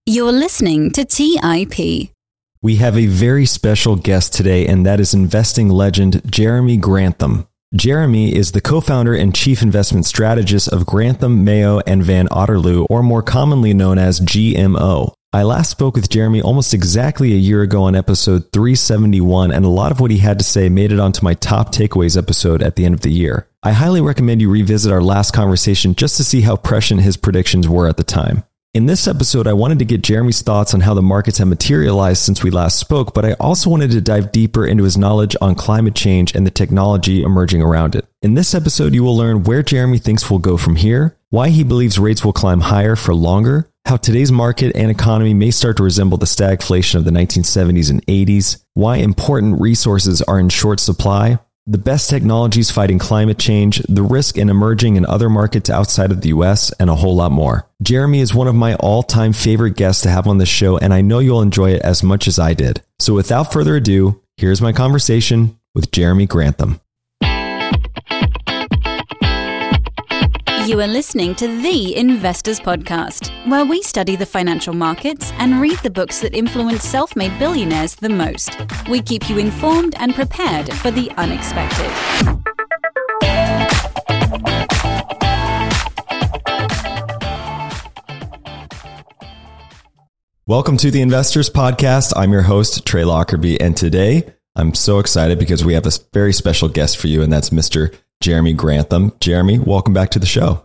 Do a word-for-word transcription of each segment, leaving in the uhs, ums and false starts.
You're listening to T I P. We have a very special guest today, and that is investing legend Jeremy Grantham. Jeremy is the co-founder and chief investment strategist of Grantham, Mayo, and Van Otterloo, or more commonly known as G M O. I last spoke with Jeremy almost exactly a year ago on episode three seventy-one, and a lot of what he had to say made it onto my top takeaways episode at the end of the year. I highly recommend you revisit our last conversation just to see how prescient his predictions were at the time. In this episode, I wanted to get Jeremy's thoughts on how the markets have materialized since we last spoke, but I also wanted to dive deeper into his knowledge on climate change and the technology emerging around it. In this episode, you will learn where Jeremy thinks we'll go from here, why he believes rates will climb higher for longer, how today's market and economy may start to resemble the stagflation of the nineteen seventies and eighties, why important resources are in short supply, the best technologies fighting climate change, the risk in emerging in other markets outside of the U S, and a whole lot more. Jeremy is one of my all-time favorite guests to have on this show, and I know you'll enjoy it as much as I did. So without further ado, here's my conversation with Jeremy Grantham. You are listening to The Investors Podcast, where we study the financial markets and read the books that influence self-made billionaires the most. We keep you informed and prepared for the unexpected. Welcome to The Investors Podcast. I'm your host, Trey Lockerbie, and today I'm so excited because we have a very special guest for you, and that's Mister Jeremy Grantham. Jeremy, welcome back to the show.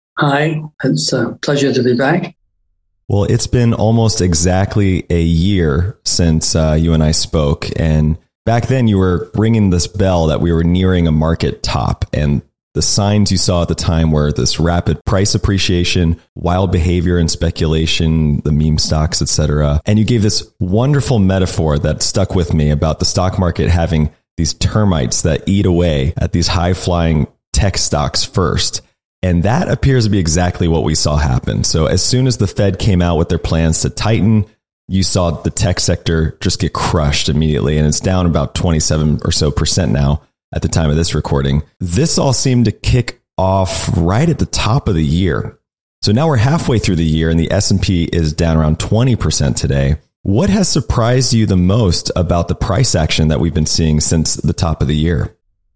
Hi, it's a pleasure to be back. Well, it's been almost exactly a year since uh, you and I spoke. And back then you were ringing this bell that we were nearing a market top. And the signs you saw at the time were this rapid price appreciation, wild behavior and speculation, the meme stocks, et cetera. And you gave this wonderful metaphor that stuck with me about the stock market having these termites that eat away at these high-flying tech stocks first. And that appears to be exactly what we saw happen. So as soon as the Fed came out with their plans to tighten, you saw the tech sector just get crushed immediately. And it's down about twenty-seven or so percent now at the time of this recording. This all seemed to kick off right at the top of the year. So now we're halfway through the year and the S and P is down around twenty percent today. What has surprised you the most about the price action that we've been seeing since the top of the year?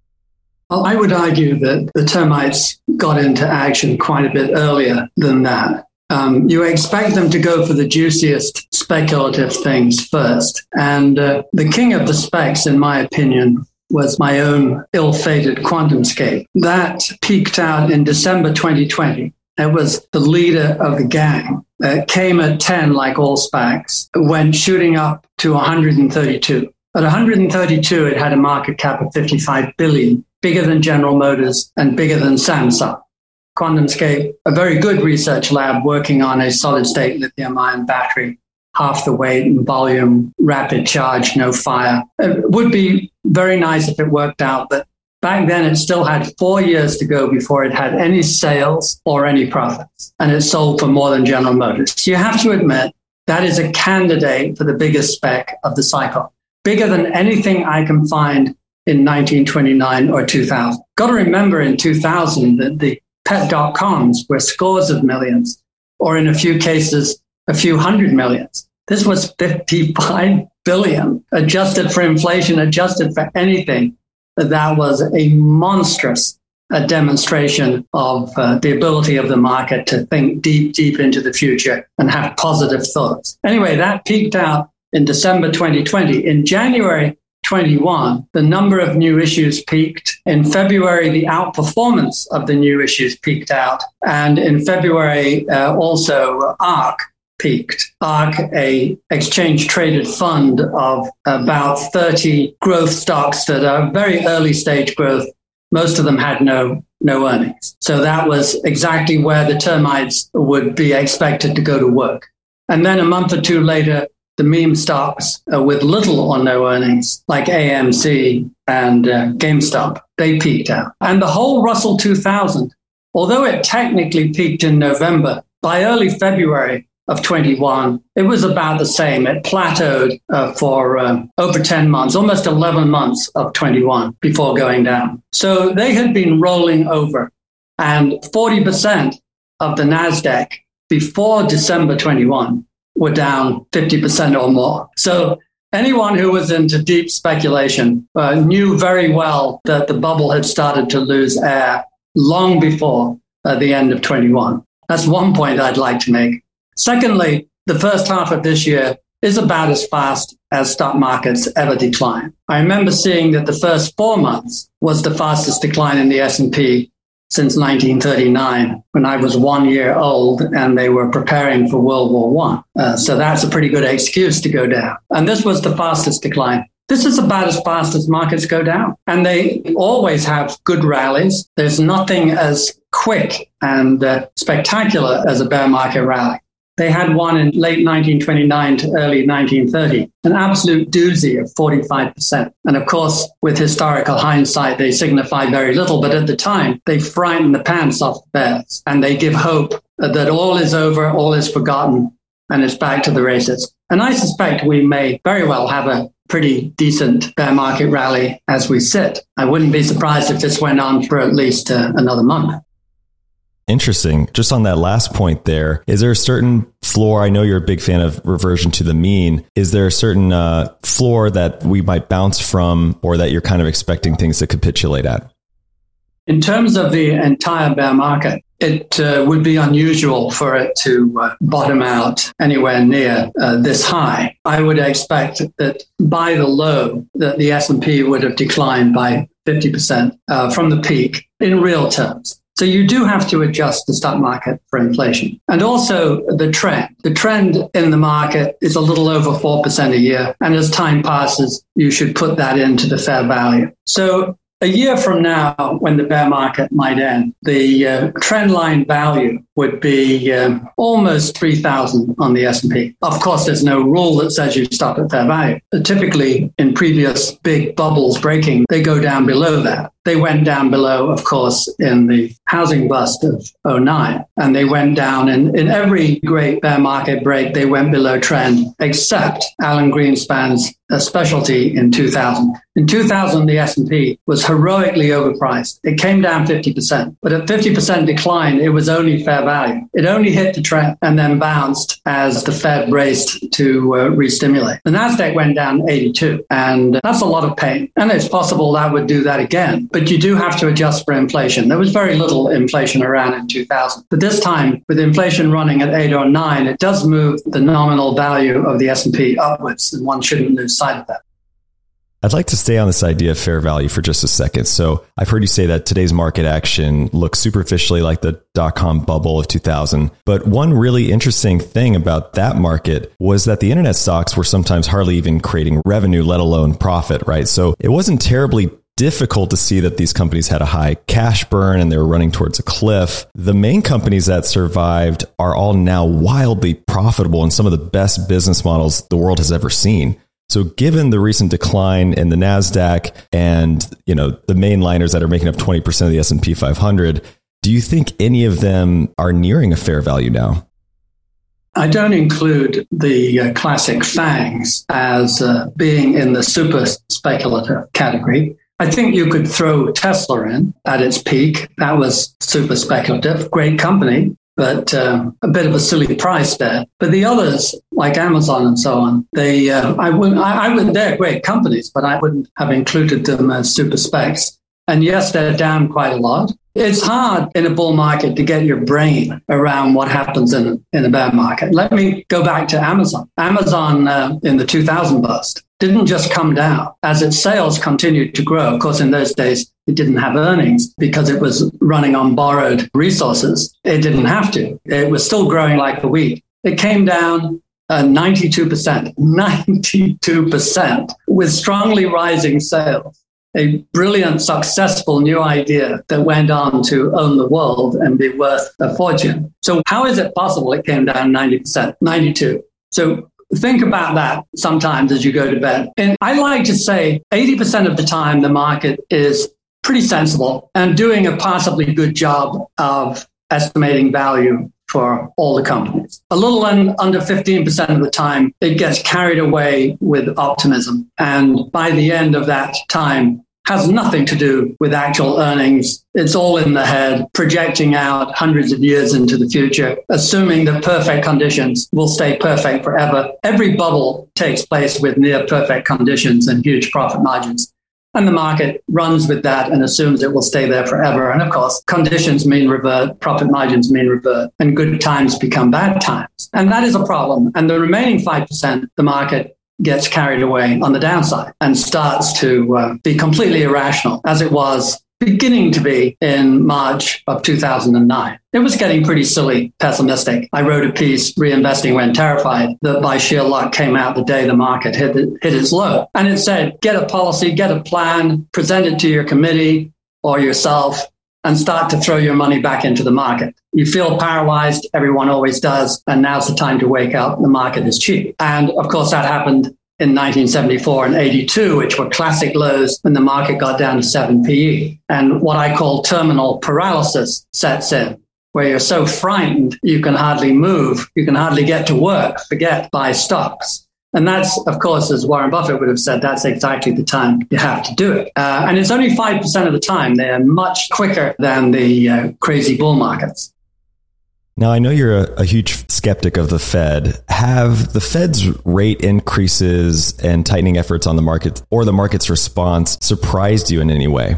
Well, I would argue that the termites got into action quite a bit earlier than that. Um, you expect them to go for the juiciest speculative things first. And uh, the king of the specs, in my opinion, was my own ill-fated QuantumScape. That peaked out in December twenty twenty. It was the leader of the gang. It came at ten, like all SPACs, went shooting up to one hundred thirty-two. At one hundred thirty-two, it had a market cap of fifty-five billion dollars, bigger than General Motors and bigger than Samsung. QuantumScape, a very good research lab working on a solid-state lithium-ion battery, half the weight and volume, rapid charge, no fire. It would be very nice if it worked out, but back then, it still had four years to go before it had any sales or any profits, and it sold for more than General Motors. You have to admit that is a candidate for the biggest spec of the cycle, bigger than anything I can find in nineteen twenty-nine or two thousand. Got to remember in two thousand that the pet dot coms were scores of millions, or in a few cases, a few hundred millions. This was fifty-five billion, adjusted for inflation, adjusted for anything. That was a monstrous uh, demonstration of uh, the ability of the market to think deep, deep into the future and have positive thoughts. Anyway, that peaked out in December twenty twenty. In January twenty-one, the number of new issues peaked. In February, the outperformance of the new issues peaked out. And in February, uh, also ARK peaked. ARK, a exchange-traded fund of about thirty growth stocks that are very early stage growth. Most of them had no, no earnings. So that was exactly where the termites would be expected to go to work. And then a month or two later, the meme stocks uh, with little or no earnings, like A M C and uh, GameStop, they peaked out. And the whole Russell two thousand, although it technically peaked in November, by early February of twenty-one, it was about the same. It plateaued uh, for uh, over ten months, almost eleven months of twenty-one before going down. So they had been rolling over, and forty percent of the NASDAQ before December twenty-one were down fifty percent or more. So anyone who was into deep speculation uh, knew very well that the bubble had started to lose air long before uh, the end of twenty-one. That's one point I'd like to make. Secondly, the first half of this year is about as fast as stock markets ever decline. I remember seeing that the first four months was the fastest decline in the S and P since nineteen thirty-nine, when I was one year old and they were preparing for World War One. Uh, so that's a pretty good excuse to go down. And this was the fastest decline. This is about as fast as markets go down. And they always have good rallies. There's nothing as quick and uh, spectacular as a bear market rally. They had one in late nineteen twenty-nine to early nineteen thirty, an absolute doozy of forty-five percent. And of course, with historical hindsight, they signify very little. But at the time, they frighten the pants off the bears and they give hope that all is over, all is forgotten, and it's back to the races. And I suspect we may very well have a pretty decent bear market rally as we sit. I wouldn't be surprised if this went on for at least uh, another month. Interesting. Just on that last point there, is there a certain floor? I know you're a big fan of reversion to the mean. Is there a certain uh, floor that we might bounce from or that you're kind of expecting things to capitulate at? In terms of the entire bear market, it uh, would be unusual for it to uh, bottom out anywhere near uh, this high. I would expect that by the low, that the S and P would have declined by fifty percent uh, from the peak in real terms. So you do have to adjust the stock market for inflation. And also the trend. The trend in the market is a little over four percent a year. And as time passes, you should put that into the fair value. So a year from now, when the bear market might end, the uh, trend line value would be um, almost three thousand on the S and P. Of course, there's no rule that says you stop at fair value. But typically, in previous big bubbles breaking, they go down below that. They went down below, of course, in the housing bust of oh nine. And they went down in, in every great bear market break, they went below trend, except Alan Greenspan's uh, specialty in two thousand. In two thousand, the S and P was heroically overpriced. It came down fifty percent. But at fifty percent decline, it was only fair value. It only hit the trend and then bounced as the Fed raced to uh, re-stimulate. The NASDAQ went down eighty-two, and that's a lot of pain. And it's possible that would do that again. But you do have to adjust for inflation. There was very little inflation around in two thousand. But this time, with inflation running at eight or nine, it does move the nominal value of the S and P upwards, and one shouldn't lose sight of that. I'd like to stay on this idea of fair value for just a second. So I've heard you say that today's market action looks superficially like the dot-com bubble of two thousand. But one really interesting thing about that market was that the internet stocks were sometimes hardly even creating revenue, let alone profit, right? So it wasn't terribly difficult to see that these companies had a high cash burn and they were running towards a cliff. The main companies that survived are all now wildly profitable and some of the best business models the world has ever seen. So given the recent decline in the NASDAQ and, you know, the mainliners that are making up twenty percent of the S and P five hundred, do you think any of them are nearing a fair value now? I don't include the uh, classic FANGs as uh, being in the super speculative category. I think you could throw Tesla in at its peak. That was super speculative, great company, but um, a bit of a silly price there. But the others, like Amazon and so on, they, uh, I wouldn't, I, I would, they're great companies, but I wouldn't have included them as super specs. And yes, they're down quite a lot. It's hard in a bull market to get your brain around what happens in, in a bear market. Let me go back to Amazon. Amazon uh, in the two thousand bust didn't just come down as its sales continued to grow. Of course, in those days, it didn't have earnings because it was running on borrowed resources. It didn't have to. It was still growing like a weed. It came down uh, ninety-two percent, ninety-two percent with strongly rising sales. A brilliant, successful new idea that went on to own the world and be worth a fortune. So how is it possible it came down ninety percent, ninety-two? So think about that sometimes as you go to bed. And I like to say eighty percent of the time, the market is pretty sensible and doing a possibly good job of estimating value for all the companies. A little un- under fifteen percent of the time, it gets carried away with optimism. And by the end of that time, has nothing to do with actual earnings. It's all in the head, projecting out hundreds of years into the future, assuming that perfect conditions will stay perfect forever. Every bubble takes place with near perfect conditions and huge profit margins. And the market runs with that and assumes it will stay there forever. And of course, conditions mean revert, profit margins mean revert, and good times become bad times. And that is a problem. And the remaining five percent, the market gets carried away on the downside and starts to uh, be completely irrational, as it was beginning to be in March of two thousand nine. It was getting pretty silly, pessimistic. I wrote a piece, Reinvesting When Terrified, that by sheer luck came out the day the market hit, hit its low. And it said, get a policy, get a plan, present it to your committee or yourself, and start to throw your money back into the market. You feel paralyzed, everyone always does, and now's the time to wake up. The market is cheap. And of course, that happened in nineteen seventy-four and eighty-two, which were classic lows when the market got down to seven P E. And what I call terminal paralysis sets in, where you're so frightened you can hardly move, you can hardly get to work, forget buy stocks. And that's, of course, as Warren Buffett would have said, that's exactly the time you have to do it. Uh, and it's only five percent of the time. They're much quicker than the uh, crazy bull markets. Now, I know you're a, a huge skeptic of the Fed. Have the Fed's rate increases and tightening efforts on the market or the market's response surprised you in any way?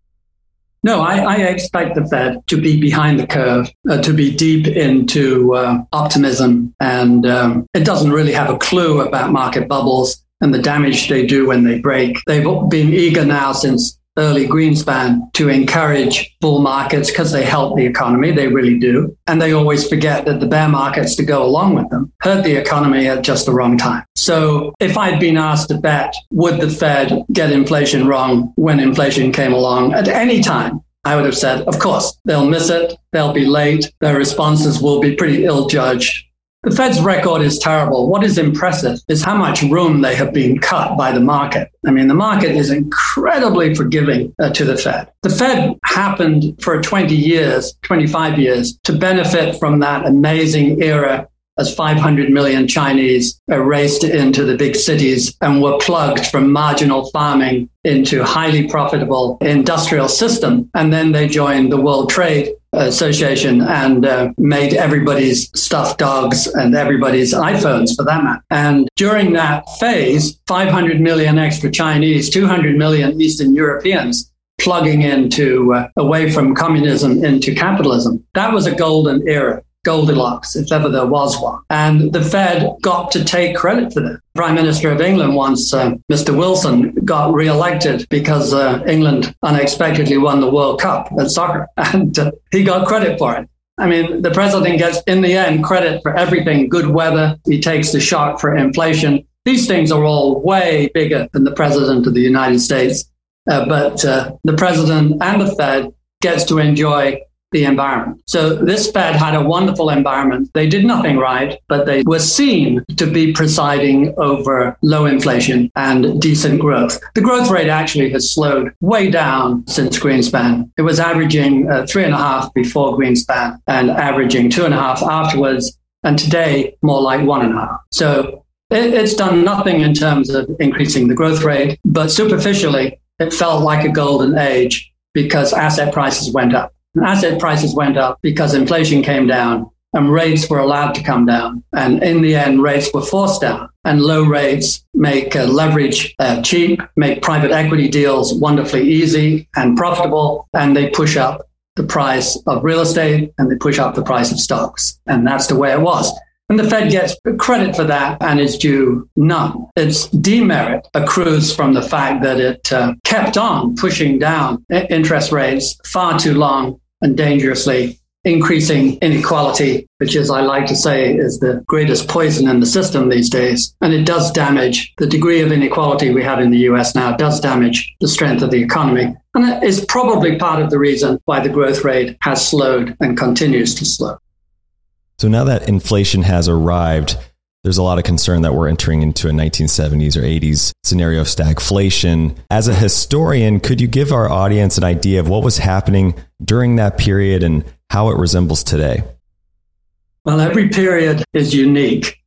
No, I, I expect the Fed to be behind the curve, uh, to be deep into uh, optimism. And um, it doesn't really have a clue about market bubbles and the damage they do when they break. They've been eager now since early Greenspan to encourage bull markets because they help the economy. They really do. And they always forget that the bear markets to go along with them hurt the economy at just the wrong time. So if I'd been asked to bet, would the Fed get inflation wrong when inflation came along at any time, I would have said, of course, they'll miss it. They'll be late. Their responses will be pretty ill-judged. The Fed's record is terrible. What is impressive is how much room they have been cut by the market. I mean, the market is incredibly forgiving uh, to the Fed. The Fed happened for twenty years, twenty-five years, to benefit from that amazing era as five hundred million Chinese raced into the big cities and were plugged from marginal farming into highly profitable industrial system. And then they joined the World Trade Association and uh, made everybody's stuffed dogs and everybody's iPhones for that matter. And during that phase, five hundred million extra Chinese, two hundred million Eastern Europeans plugging into uh, away from communism into capitalism. That was a golden era. Goldilocks, if ever there was one. And the Fed got to take credit for that. Prime Minister of England once, uh, Mister Wilson, got re-elected because uh, England unexpectedly won the World Cup at soccer. And uh, he got credit for it. I mean, the president gets, in the end, credit for everything. Good weather. He takes the shock for inflation. These things are all way bigger than the president of the United States. Uh, but uh, the president and the Fed gets to enjoy the environment. So this Fed had a wonderful environment. They did nothing right, but they were seen to be presiding over low inflation and decent growth. The growth rate actually has slowed way down since Greenspan. It was averaging uh, three and a half before Greenspan and averaging two and a half afterwards. And today, more like one and a half. So it, it's done nothing in terms of increasing the growth rate, but superficially, it felt like a golden age because asset prices went up. Asset prices went up because inflation came down and rates were allowed to come down. And in the end, rates were forced down. And low rates make uh, leverage uh, cheap, make private equity deals wonderfully easy and profitable, and they push up the price of real estate and they push up the price of stocks. And that's the way it was. And the Fed gets credit for that and is due none. Its demerit accrues from the fact that it uh, kept on pushing down interest rates far too long and dangerously, increasing inequality, which, as I like to say, is the greatest poison in the system these days. And it does damage the degree of inequality we have in the U S now, does damage the strength of the economy. And it is probably part of the reason why the growth rate has slowed and continues to slow. So now that inflation has arrived, there's a lot of concern that we're entering into a nineteen seventies or eighties scenario of stagflation. As a historian, could you give our audience an idea of what was happening during that period and how it resembles today? Well, every period is unique.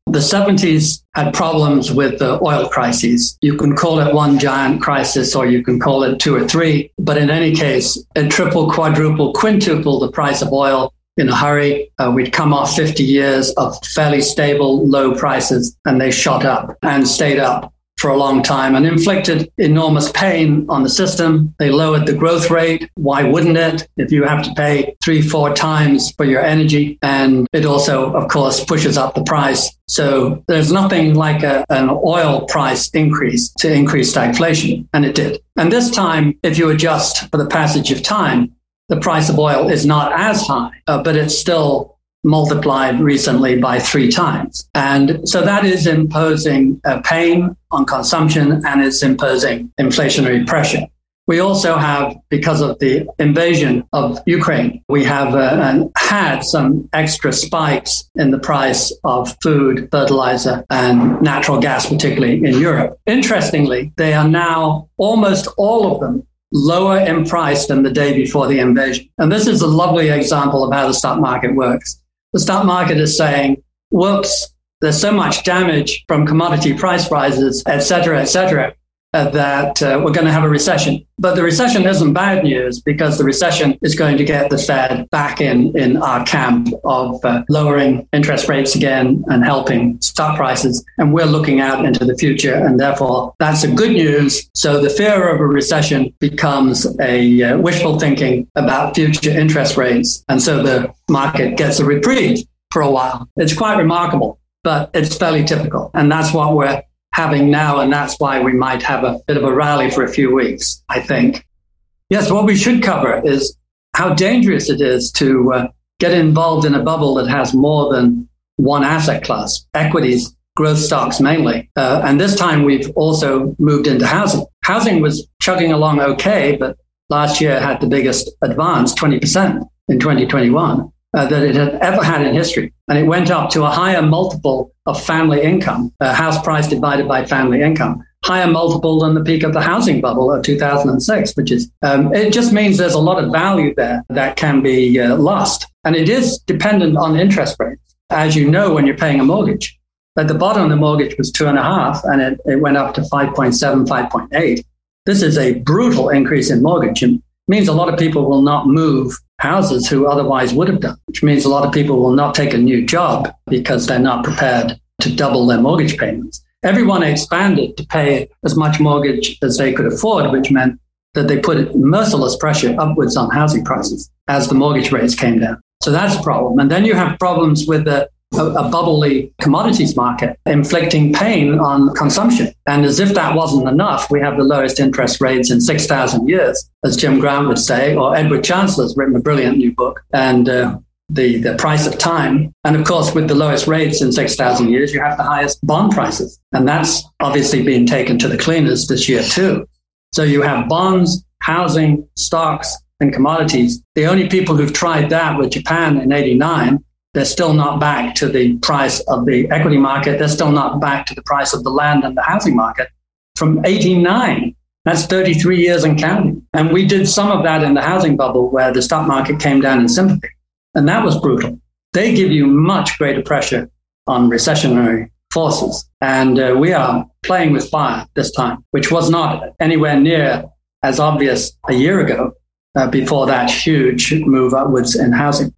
The seventies had problems with the oil crises. You can call it one giant crisis or you can call it two or three. But in any case, it tripled, quadrupled, quintupled the price of oil in a hurry. Uh, we'd come off fifty years of fairly stable, low prices, and they shot up and stayed up for a long time and inflicted enormous pain on the system. They lowered the growth rate. Why wouldn't it? If you have to pay three, four times for your energy. And it also, of course, pushes up the price. So there's nothing like a, an oil price increase to increase stagflation. And it did. And this time, if you adjust for the passage of time, the price of oil is not as high, uh, but it's still multiplied recently by three times. And so that is imposing uh, pain on consumption and it's imposing inflationary pressure. We also have, because of the invasion of Ukraine, we have uh, had some extra spikes in the price of food, fertilizer, and natural gas, particularly in Europe. Interestingly, they are now, almost all of them, lower in price than the day before the invasion. And this is a lovely example of how the stock market works. The stock market is saying, whoops, there's so much damage from commodity price rises, et cetera, et cetera, uh, that uh, we're going to have a recession. But the recession isn't bad news because the recession is going to get the Fed back in, in our camp of uh, lowering interest rates again and helping stock prices. And we're looking out into the future. And therefore, that's a good news. So the fear of a recession becomes a uh, wishful thinking about future interest rates. And so the market gets a reprieve for a while. It's quite remarkable, but it's fairly typical. And that's what we're having now, and that's why we might have a bit of a rally for a few weeks, I think. Yes, what we should cover is how dangerous it is to uh, get involved in a bubble that has more than one asset class, equities, growth stocks mainly. Uh, and this time we've also moved into housing. Housing was chugging along okay, but last year had the biggest advance, twenty percent in twenty twenty-one. Uh, that it had ever had in history. And it went up to a higher multiple of family income, uh, house price divided by family income, higher multiple than the peak of the housing bubble of two thousand six, which is, um, it just means there's a lot of value there that can be uh, lost. And it is dependent on interest rates. As you know, when you're paying a mortgage, at the bottom, the mortgage was two and a half and it, it went up to five point seven, five point eight. This is a brutal increase in mortgage. It means a lot of people will not move houses who otherwise would have done, which means a lot of people will not take a new job because they're not prepared to double their mortgage payments. Everyone expanded to pay as much mortgage as they could afford, which meant that they put merciless pressure upwards on housing prices as the mortgage rates came down. So that's a problem. And then you have problems with the A, a bubbly commodities market, inflicting pain on consumption. And as if that wasn't enough, we have the lowest interest rates in six thousand years, as Jim Grant would say, or Edward Chancellor's written a brilliant new book, and uh, the, the price of time. And of course, with the lowest rates in six thousand years, you have the highest bond prices. And that's obviously being taken to the cleaners this year too. So you have bonds, housing, stocks, and commodities. The only people who've tried that were Japan in eighty-nine. They're still not back to the price of the equity market. They're still not back to the price of the land and the housing market from eighty-nine. That's thirty-three years and counting. And we did some of that in the housing bubble where the stock market came down in sympathy. And that was brutal. They give you much greater pressure on recessionary forces. And uh, we are playing with fire this time, which was not anywhere near as obvious a year ago uh, before that huge move upwards in housing.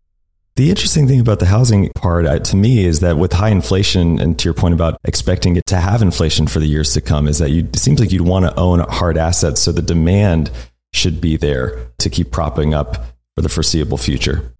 The interesting thing about the housing part uh, to me is that with high inflation, and to your point about expecting it to have inflation for the years to come, is that you, it seems like you'd want to own hard assets. So the demand should be there to keep propping up for the foreseeable future.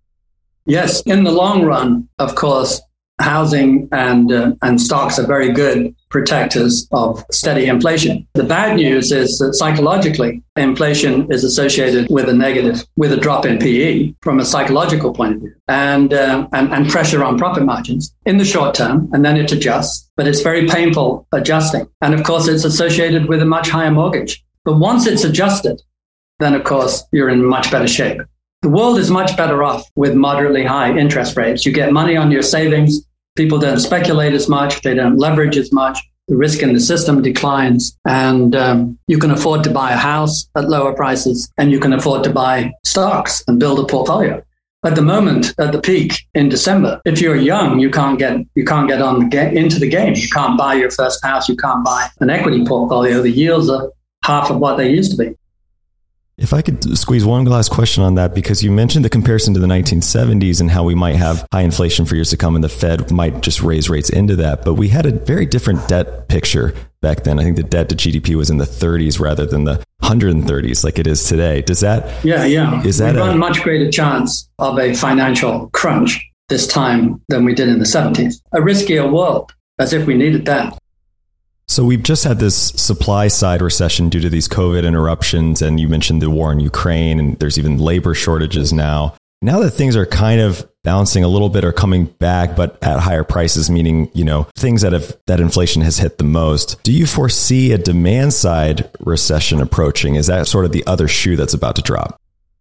Yes, in the long run, of course, housing and uh, and stocks are very good protectors of steady inflation. The bad news is that psychologically, inflation is associated with a negative, with a drop in P E from a psychological point of view, and, uh, and and pressure on profit margins in the short term, and then it adjusts. But it's very painful adjusting. And of course, it's associated with a much higher mortgage. But once it's adjusted, then of course, you're in much better shape. The world is much better off with moderately high interest rates. You get money on your savings. People don't speculate as much. They don't leverage as much. The risk in the system declines. And um, you can afford to buy a house at lower prices, and you can afford to buy stocks and build a portfolio. at the moment, at the peak in December. If you're young, you can't get you can't get on the ga- into the game. You can't buy your first house. You can't buy an equity portfolio. The yields are half of what they used to be. If I could squeeze one last question on that, because you mentioned the comparison to the nineteen seventies and how we might have high inflation for years to come and the Fed might just raise rates into that. But we had a very different debt picture back then. I think the debt to G D P was in the thirties rather than the one hundred thirties like it is today. Does that? Yeah, yeah. Is that we run a much greater chance of a financial crunch this time than we did in the seventies. A riskier world, as if we needed that. So we've just had this supply side recession due to these COVID interruptions. And you mentioned the war in Ukraine, and there's even labor shortages now. Now that things are kind of bouncing a little bit or coming back, but at higher prices, meaning, you know, things that have that inflation has hit the most. Do you foresee a demand side recession approaching? Is that sort of the other shoe that's about to drop?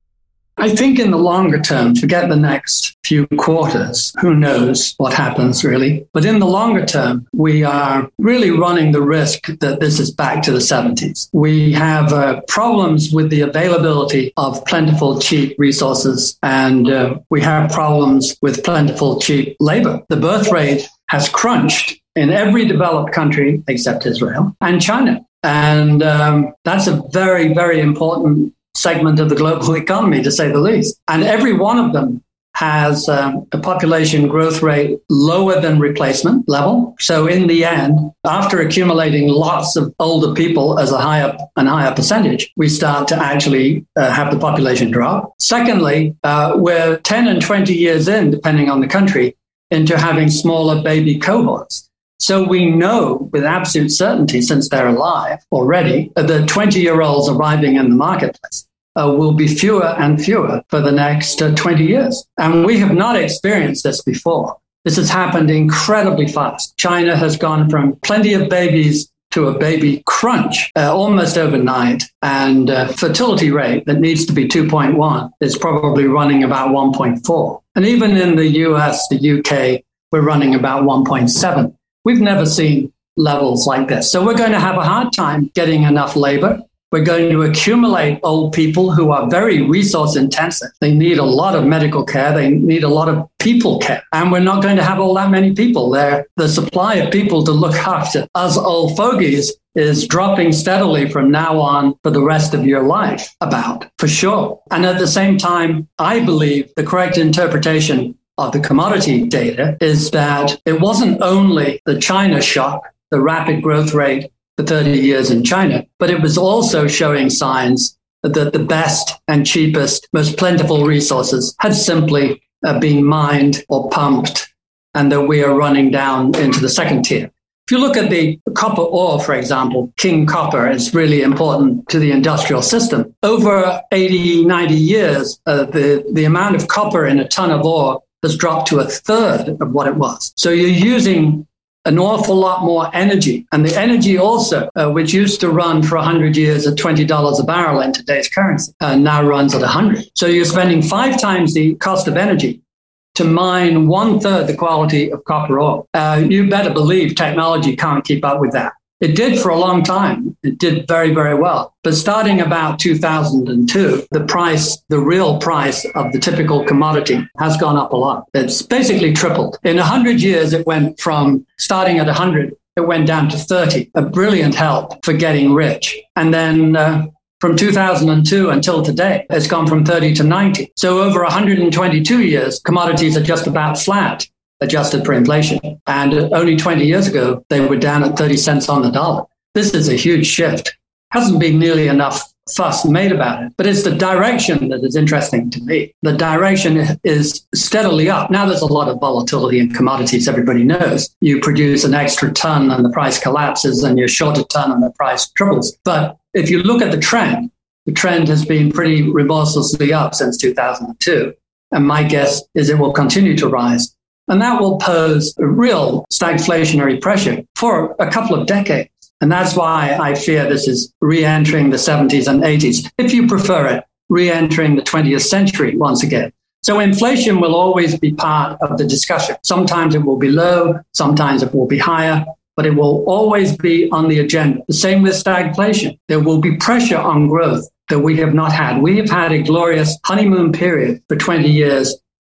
I think in the longer term, forget the next few quarters, who knows what happens really. But in the longer term, we are really running the risk that this is back to the seventies. We have uh, problems with the availability of plentiful, cheap resources, and uh, we have problems with plentiful, cheap labor. The birth rate has crunched in every developed country except Israel and China. And um, that's a very, very important segment of the global economy, to say the least. And every one of them has um, a population growth rate lower than replacement level. So in the end, after accumulating lots of older people as a higher and higher percentage, we start to actually uh, have the population drop. Secondly, uh, we're ten and twenty years in, depending on the country, into having smaller baby cohorts. So we know with absolute certainty, since they're alive already, that twenty-year-olds arriving in the marketplace uh, will be fewer and fewer for the next uh, twenty years. And we have not experienced this before. This has happened incredibly fast. China has gone from plenty of babies to a baby crunch uh, almost overnight. And uh, fertility rate that needs to be two point one is probably running about one point four. And even in the U S, the U K, we're running about one point seven. We've never seen levels like this. So we're going to have a hard time getting enough labor. We're going to accumulate old people who are very resource intensive. They need a lot of medical care. They need a lot of people care. And we're not going to have all that many people there. The supply of people to look after us old fogies is dropping steadily from now on for the rest of your life, about, for sure. And at the same time, I believe the correct interpretation of the commodity data is that it wasn't only the China shock, the rapid growth rate for thirty years in China, but it was also showing signs that the best and cheapest, most plentiful resources had simply uh, been mined or pumped, and that we are running down into the second tier. If you look at the copper ore, for example, King Copper is really important to the industrial system. Over eighty, ninety years, uh, the, the amount of copper in a ton of ore has dropped to a third of what it was. So you're using an awful lot more energy. And the energy also, uh, which used to run for one hundred years at twenty dollars a barrel in today's currency, uh, now runs at one hundred. So you're spending five times the cost of energy to mine one third the quality of copper ore. Uh, you better believe technology can't keep up with that. It did for a long time. It did very, very well. But starting about two thousand two, the price, the real price of the typical commodity has gone up a lot. It's basically tripled. In one hundred years, it went from starting at one hundred, it went down to thirty, a brilliant help for getting rich. And then uh, from two thousand two until today, it's gone from thirty to ninety. So over one hundred twenty-two years, commodities are just about flat, adjusted for inflation. And only twenty years ago, they were down at thirty cents on the dollar. This is a huge shift. Hasn't been nearly enough fuss made about it, but it's the direction that is interesting to me. The direction is steadily up. Now there's a lot of volatility in commodities, everybody knows. You produce an extra ton and the price collapses, and you're short a ton and the price triples. But if you look at the trend, the trend has been pretty remorselessly up since two thousand two. And my guess is it will continue to rise. And that will pose a real stagflationary pressure for a couple of decades. And that's why I fear this is re-entering the seventies and eighties, if you prefer it, re-entering the twentieth century once again. So inflation will always be part of the discussion. Sometimes it will be low, sometimes it will be higher, but it will always be on the agenda. The same with stagflation. There will be pressure on growth that we have not had. We have had a glorious honeymoon period for twenty years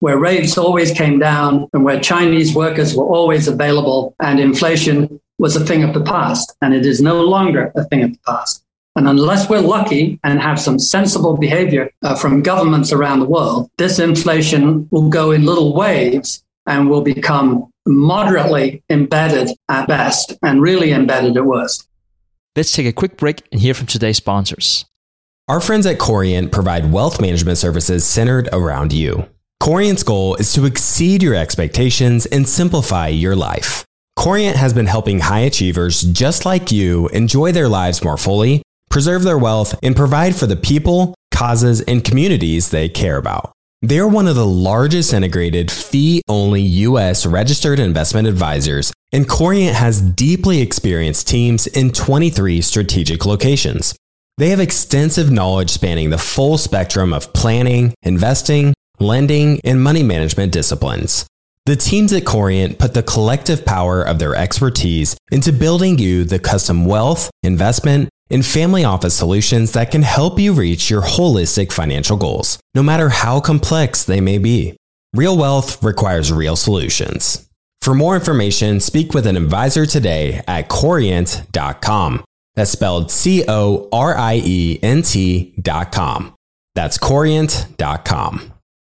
where rates always came down and where Chinese workers were always available and inflation was a thing of the past. And it is no longer a thing of the past. And unless we're lucky and have some sensible behavior uh, from governments around the world, this inflation will go in little waves and will become moderately embedded at best and really embedded at worst. Let's take a quick break and hear from today's sponsors. Our friends at Corient provide wealth management services centered around you. Corient's goal is to exceed your expectations and simplify your life. Corient has been helping high achievers just like you enjoy their lives more fully, preserve their wealth, and provide for the people, causes, and communities they care about. They're one of the largest integrated fee-only U S registered investment advisors, and Corient has deeply experienced teams in twenty-three strategic locations. They have extensive knowledge spanning the full spectrum of planning, investing, lending, and money management disciplines. The teams at Corient put the collective power of their expertise into building you the custom wealth, investment, and family office solutions that can help you reach your holistic financial goals, no matter how complex they may be. Real wealth requires real solutions. For more information, speak with an advisor today at corient dot com. That's spelled C O R I E N T dot com. That's corient dot com.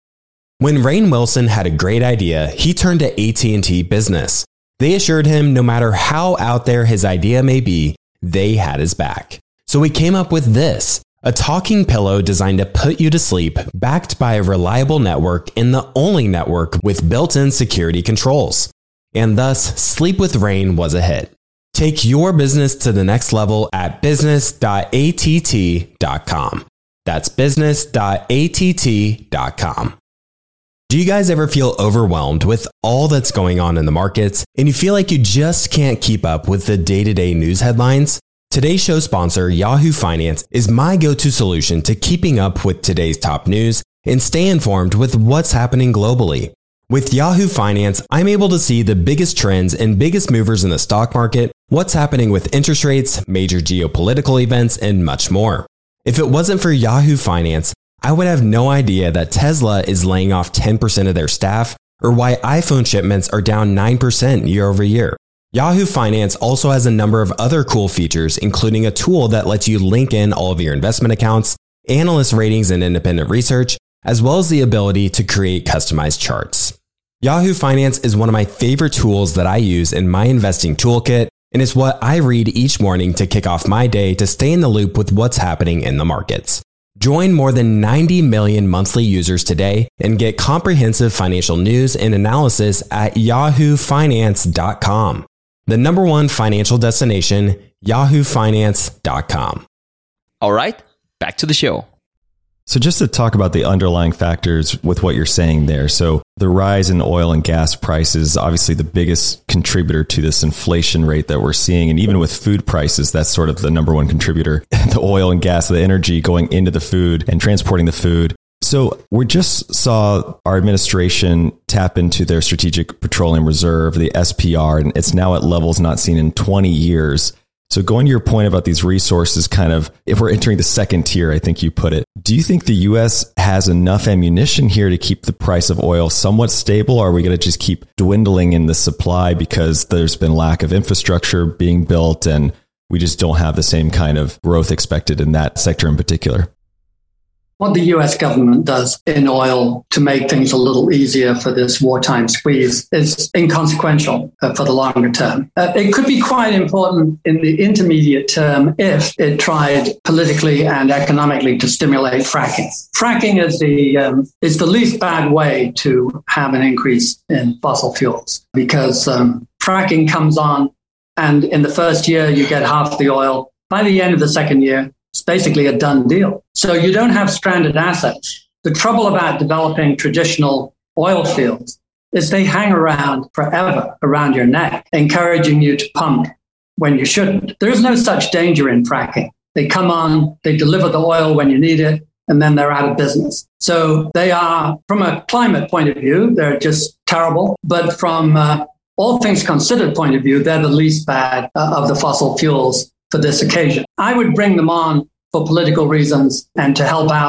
When Rainn Wilson had a great idea, he turned to A T and T Business. They assured him no matter how out there his idea may be, they had his back. So he came up with this, a talking pillow designed to put you to sleep, backed by a reliable network and the only network with built-in security controls. And thus, Sleep with Rainn was a hit. Take your business to the next level at business dot A T T dot com. That's business dot A T T dot com. Do you guys ever feel overwhelmed with all that's going on in the markets and you feel like you just can't keep up with the day-to-day news headlines? Today's show sponsor, Yahoo Finance, is my go-to solution to keeping up with today's top news and stay informed with what's happening globally. With Yahoo Finance, I'm able to see the biggest trends and biggest movers in the stock market, what's happening with interest rates, major geopolitical events, and much more. If it wasn't for Yahoo Finance, I would have no idea that Tesla is laying off ten percent of their staff or why iPhone shipments are down nine percent year over year. Yahoo Finance also has a number of other cool features, including a tool that lets you link in all of your investment accounts, analyst ratings and independent research, as well as the ability to create customized charts. Yahoo Finance is one of my favorite tools that I use in my investing toolkit, and it's what I read each morning to kick off my day to stay in the loop with what's happening in the markets. Join more than ninety million monthly users today and get comprehensive financial news and analysis at yahoo finance dot com. The number one financial destination, yahoo finance dot com. All right, back to the show. So just to talk about the underlying factors with what you're saying there. So the rise in oil and gas prices, obviously the biggest contributor to this inflation rate that we're seeing. And even with food prices, that's sort of the number one contributor. The oil and gas, the energy going into the food and transporting the food. So we just saw our administration tap into their Strategic Petroleum Reserve, the S P R, and it's now at levels not seen in twenty years. So going to your point about these resources, kind of, if we're entering the second tier, I think you put it, do you think the U S has enough ammunition here to keep the price of oil somewhat stable? Or are we going to just keep dwindling in the supply because there's been lack of infrastructure being built and we just don't have the same kind of growth expected in that sector in particular? What the U S government does in oil to make things a little easier for this wartime squeeze is inconsequential uh, for the longer term. Uh, it could be quite important in the intermediate term if it tried politically and economically to stimulate fracking. Fracking is the um, is the least bad way to have an increase in fossil fuels because um, fracking comes on and in the first year you get half the oil. By the end of the second year, it's basically a done deal. So you don't have stranded assets. The trouble about developing traditional oil fields is they hang around forever around your neck, encouraging you to pump when you shouldn't. There is no such danger in fracking. They come on, they deliver the oil when you need it, and then they're out of business. So they are, from a climate point of view, they're just terrible. But from uh, all things considered point of view, they're the least bad uh, of the fossil fuels for this occasion. I would bring them on for political reasons and to help out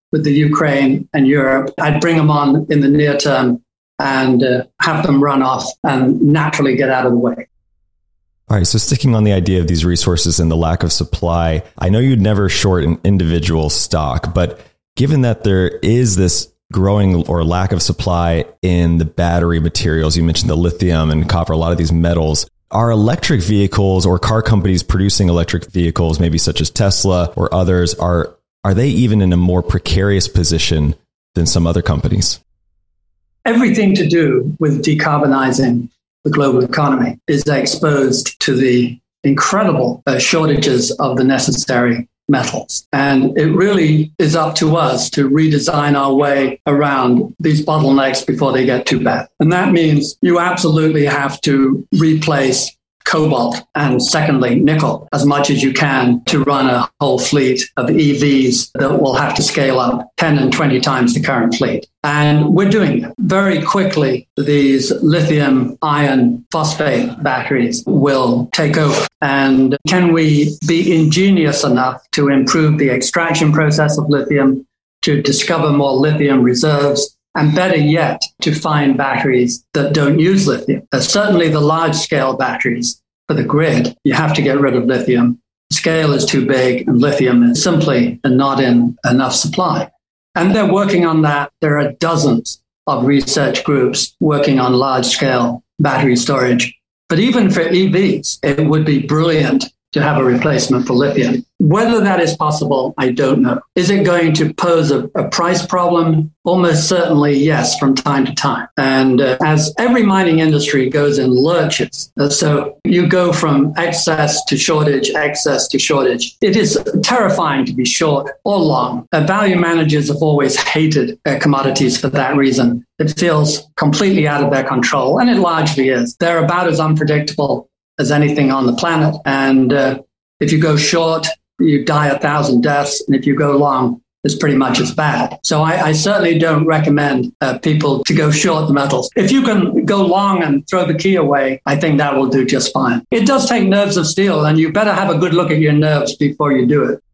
with the Ukraine and Europe. I'd bring them on in the near term and uh, have them run off and naturally get out of the way. All right. So sticking on the idea of these resources and the lack of supply, I know you'd never short an individual stock, but given that there is this growing or lack of supply in the battery materials, you mentioned the lithium and copper, a lot of these metals, are electric vehicles or car companies producing electric vehicles, maybe such as Tesla or others, are are they even in a more precarious position than some other companies? Everything to do with decarbonizing the global economy is exposed to the incredible uh, shortages of the necessary metals. And it really is up to us to redesign our way around these bottlenecks before they get too bad. And that means you absolutely have to replace cobalt and, secondly, nickel as much as you can to run a whole fleet of E Vs that will have to scale up ten and twenty times the current fleet. And we're doing it. Very quickly, these lithium iron phosphate batteries will take over. And can we be ingenious enough to improve the extraction process of lithium, to discover more lithium reserves, and better yet, to find batteries that don't use lithium? Uh, certainly the large-scale batteries for the grid, you have to get rid of lithium. Scale is too big, and lithium is simply not in enough supply. And they're working on that. There are dozens of research groups working on large-scale battery storage. But even for E Vs, it would be brilliant to have a replacement for lithium. Whether that is possible, I don't know. Is it going to pose a, a price problem? Almost certainly, yes, from time to time. And uh, as every mining industry goes in lurches, uh, so you go from excess to shortage, excess to shortage. It is terrifying to be short or long. Uh, value managers have always hated uh, commodities for that reason. It feels completely out of their control, and it largely is. They're about as unpredictable as anything on the planet. And uh, if you go short, you die a thousand deaths. And if you go long, it's pretty much as bad. So I, I certainly don't recommend uh, people to go short the metals. If you can go long and throw the key away, I think that will do just fine. It does take nerves of steel, and you better have a good look at your nerves before you do it.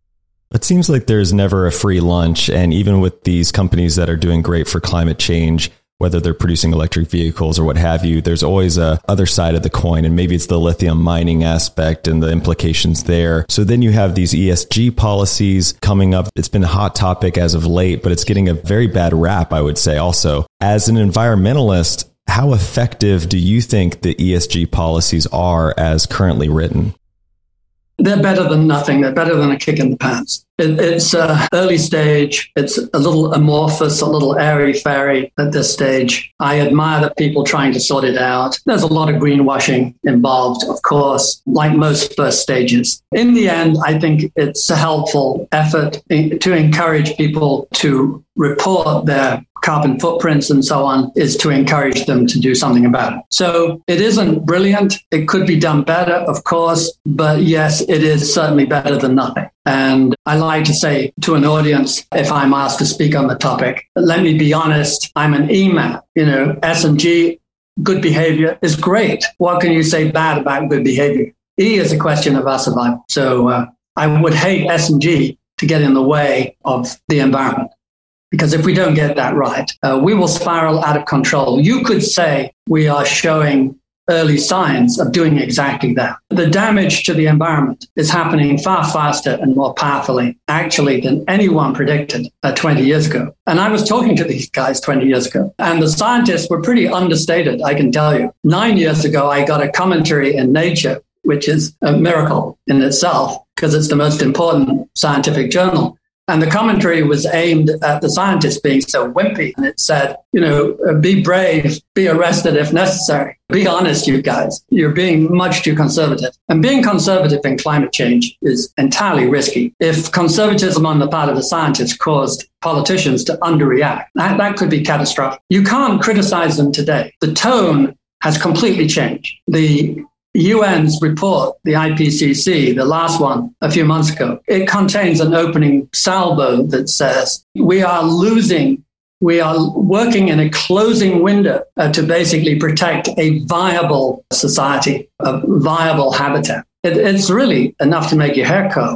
It seems like there's never a free lunch. And even with these companies that are doing great for climate change, whether they're producing electric vehicles or what have you, there's always a other side of the coin. And maybe it's the lithium mining aspect and the implications there. So then you have these E S G policies coming up. It's been a hot topic as of late, but it's getting a very bad rap, I would say also. As an environmentalist, how effective do you think the E S G policies are as currently written? They're better than nothing. They're better than a kick in the pants. It, it's uh, early stage. It's a little amorphous, a little airy-fairy at this stage. I admire the people trying to sort it out. There's a lot of greenwashing involved, of course, like most first stages. In the end, I think it's a helpful effort to encourage people to report their carbon footprints and so on, is to encourage them to do something about it. So it isn't brilliant. It could be done better, of course, but yes, it is certainly better than nothing. And I like to say to an audience, if I'm asked to speak on the topic, let me be honest, I'm an E M A. You know, S and G, good behavior is great. What can you say bad about good behavior? E is a question of our survival. So uh, I would hate S and G to get in the way of the environment. Because if we don't get that right, uh, we will spiral out of control. You could say we are showing early signs of doing exactly that. The damage to the environment is happening far faster and more powerfully, actually, than anyone predicted uh, twenty years ago. And I was talking to these guys twenty years ago, and the scientists were pretty understated, I can tell you. Nine years ago, I got a commentary in Nature, which is a miracle in itself, because it's the most important scientific journal. And the commentary was aimed at the scientists being so wimpy. And it said, you know, be brave, be arrested if necessary. Be honest, you guys. You're being much too conservative. And being conservative in climate change is entirely risky. If conservatism on the part of the scientists caused politicians to underreact, that, that could be catastrophic. You can't criticize them today. The tone has completely changed. The U N's report, the I P C C, the last one a few months ago, it contains an opening salvo that says we are losing, we are working in a closing window uh, to basically protect a viable society, a viable habitat. It, it's really enough to make your hair curl.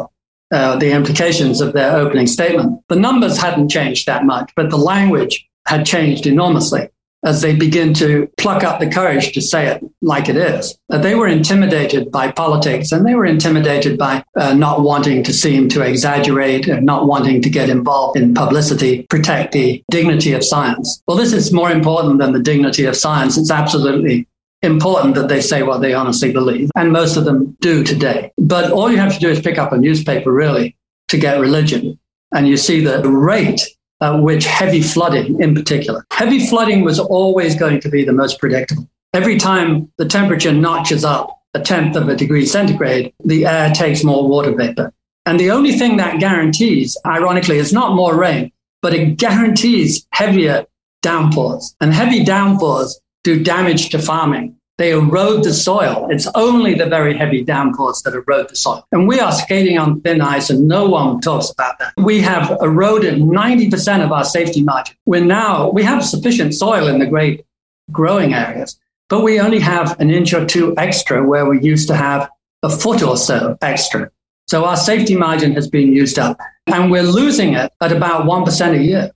uh, the implications of their opening statement. The numbers hadn't changed that much, but the language had changed enormously as they begin to pluck up the courage to say it like it is. Uh, they were intimidated by politics, and they were intimidated by uh, not wanting to seem to exaggerate and not wanting to get involved in publicity, protect the dignity of science. Well, this is more important than the dignity of science. It's absolutely important that they say what they honestly believe, and most of them do today. But all you have to do is pick up a newspaper, really, to get religion, and you see the rate at which heavy flooding in particular. Heavy flooding was always going to be the most predictable. Every time the temperature notches up a tenth of a degree centigrade, the air takes more water vapor. And the only thing that guarantees, ironically, is not more rain, but it guarantees heavier downpours. And heavy downpours do damage to farming. They erode the soil. It's only the very heavy downpours that erode the soil. And we are skating on thin ice, and no one talks about that. We have eroded ninety percent of our safety margin. We're now, we have sufficient soil in the great growing areas, but we only have an inch or two extra where we used to have a foot or so extra. So our safety margin has been used up, and we're losing it at about one percent a year.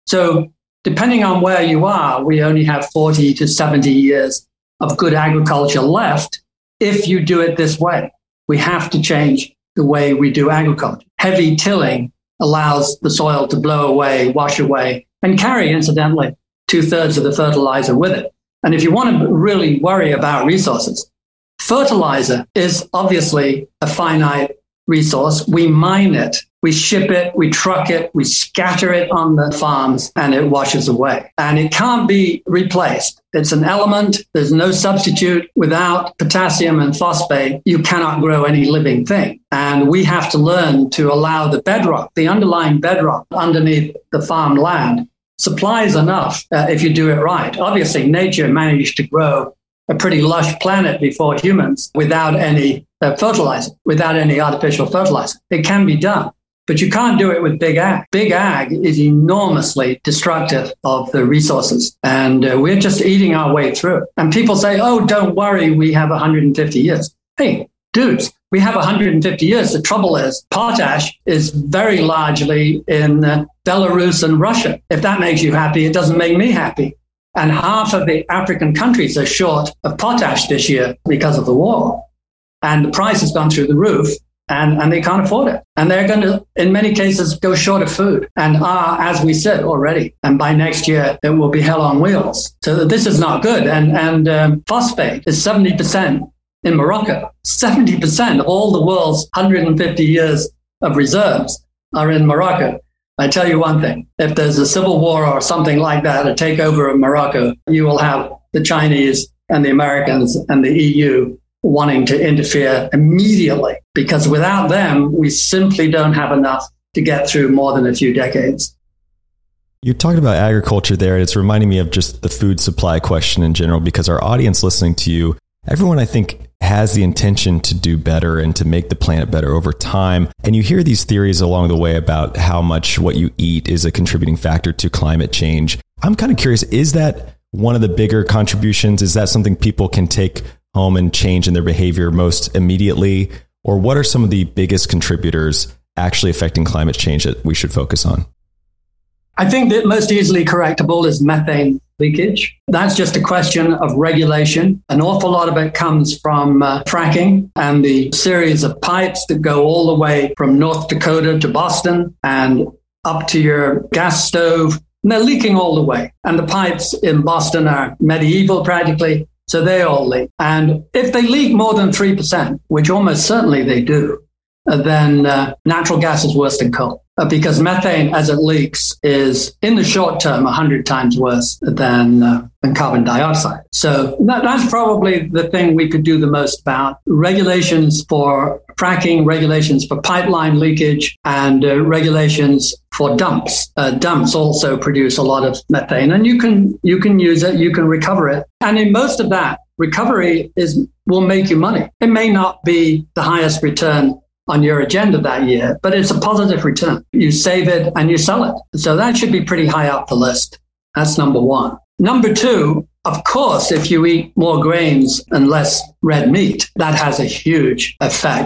So depending on where you are, we only have forty to seventy years of good agriculture left if you do it this way. We have to change the way we do agriculture. Heavy tilling allows the soil to blow away, wash away, and carry, incidentally, two-thirds of the fertilizer with it. And if you want to really worry about resources, fertilizer is obviously a finite resource. We mine it, we ship it, we truck it, we scatter it on the farms, and it washes away. And it can't be replaced. It's an element. There's no substitute. Without potassium and phosphate, you cannot grow any living thing. And we have to learn to allow the bedrock, the underlying bedrock underneath the farm land, supplies enough uh, if you do it right. Obviously, nature managed to grow a pretty lush planet before humans without any uh, fertilizer, without any artificial fertilizer. It can be done. But you can't do it with big ag. Big ag is enormously destructive of the resources. And uh, we're just eating our way through it. And people say, oh, don't worry, we have one hundred fifty years. Hey, dudes, we have one hundred fifty years. The trouble is potash is very largely in uh, Belarus and Russia. If that makes you happy, it doesn't make me happy. And half of the African countries are short of potash this year because of the war. And the price has gone through the roof. And, and they can't afford it. And they're going to, in many cases, go short of food and are, as we said already. And by next year, it will be hell on wheels. So this is not good. And, and um, phosphate is seventy percent in Morocco. seventy percent of all the world's one hundred fifty years of reserves are in Morocco. I tell you one thing, if there's a civil war or something like that, a takeover of Morocco, you will have the Chinese and the Americans and the E U wanting to interfere immediately, because without them, we simply don't have enough to get through more than a few decades. You're talking about agriculture there, and it's reminding me of just the food supply question in general, because our audience listening to you, everyone I think has the intention to do better and to make the planet better over time. And you hear these theories along the way about how much what you eat is a contributing factor to climate change. I'm kind of curious, is that one of the bigger contributions? Is that something people can take home and change in their behavior most immediately? Or what are some of the biggest contributors actually affecting climate change that we should focus on? I think that most easily correctable is methane leakage. That's just a question of regulation. An awful lot of it comes from uh, fracking and the series of pipes that go all the way from North Dakota to Boston and up to your gas stove. And they're leaking all the way. And the pipes in Boston are medieval practically. So they all leak. And if they leak more than three percent, which almost certainly they do, uh, then uh, natural gas is worse than coal. Uh, because methane, as it leaks, is in the short term one hundred times worse than, uh, than carbon dioxide. So that, that's probably the thing we could do the most about. Regulations for fracking, regulations for pipeline leakage, and uh, regulations for dumps. Uh, dumps also produce a lot of methane, and you can you can use it, you can recover it. And in most of that, recovery is will make you money. It may not be the highest return on your agenda that year, but it's a positive return. You save it and you sell it. So that should be pretty high up the list. That's number one. Number two, of course, if you eat more grains and less red meat, that has a huge effect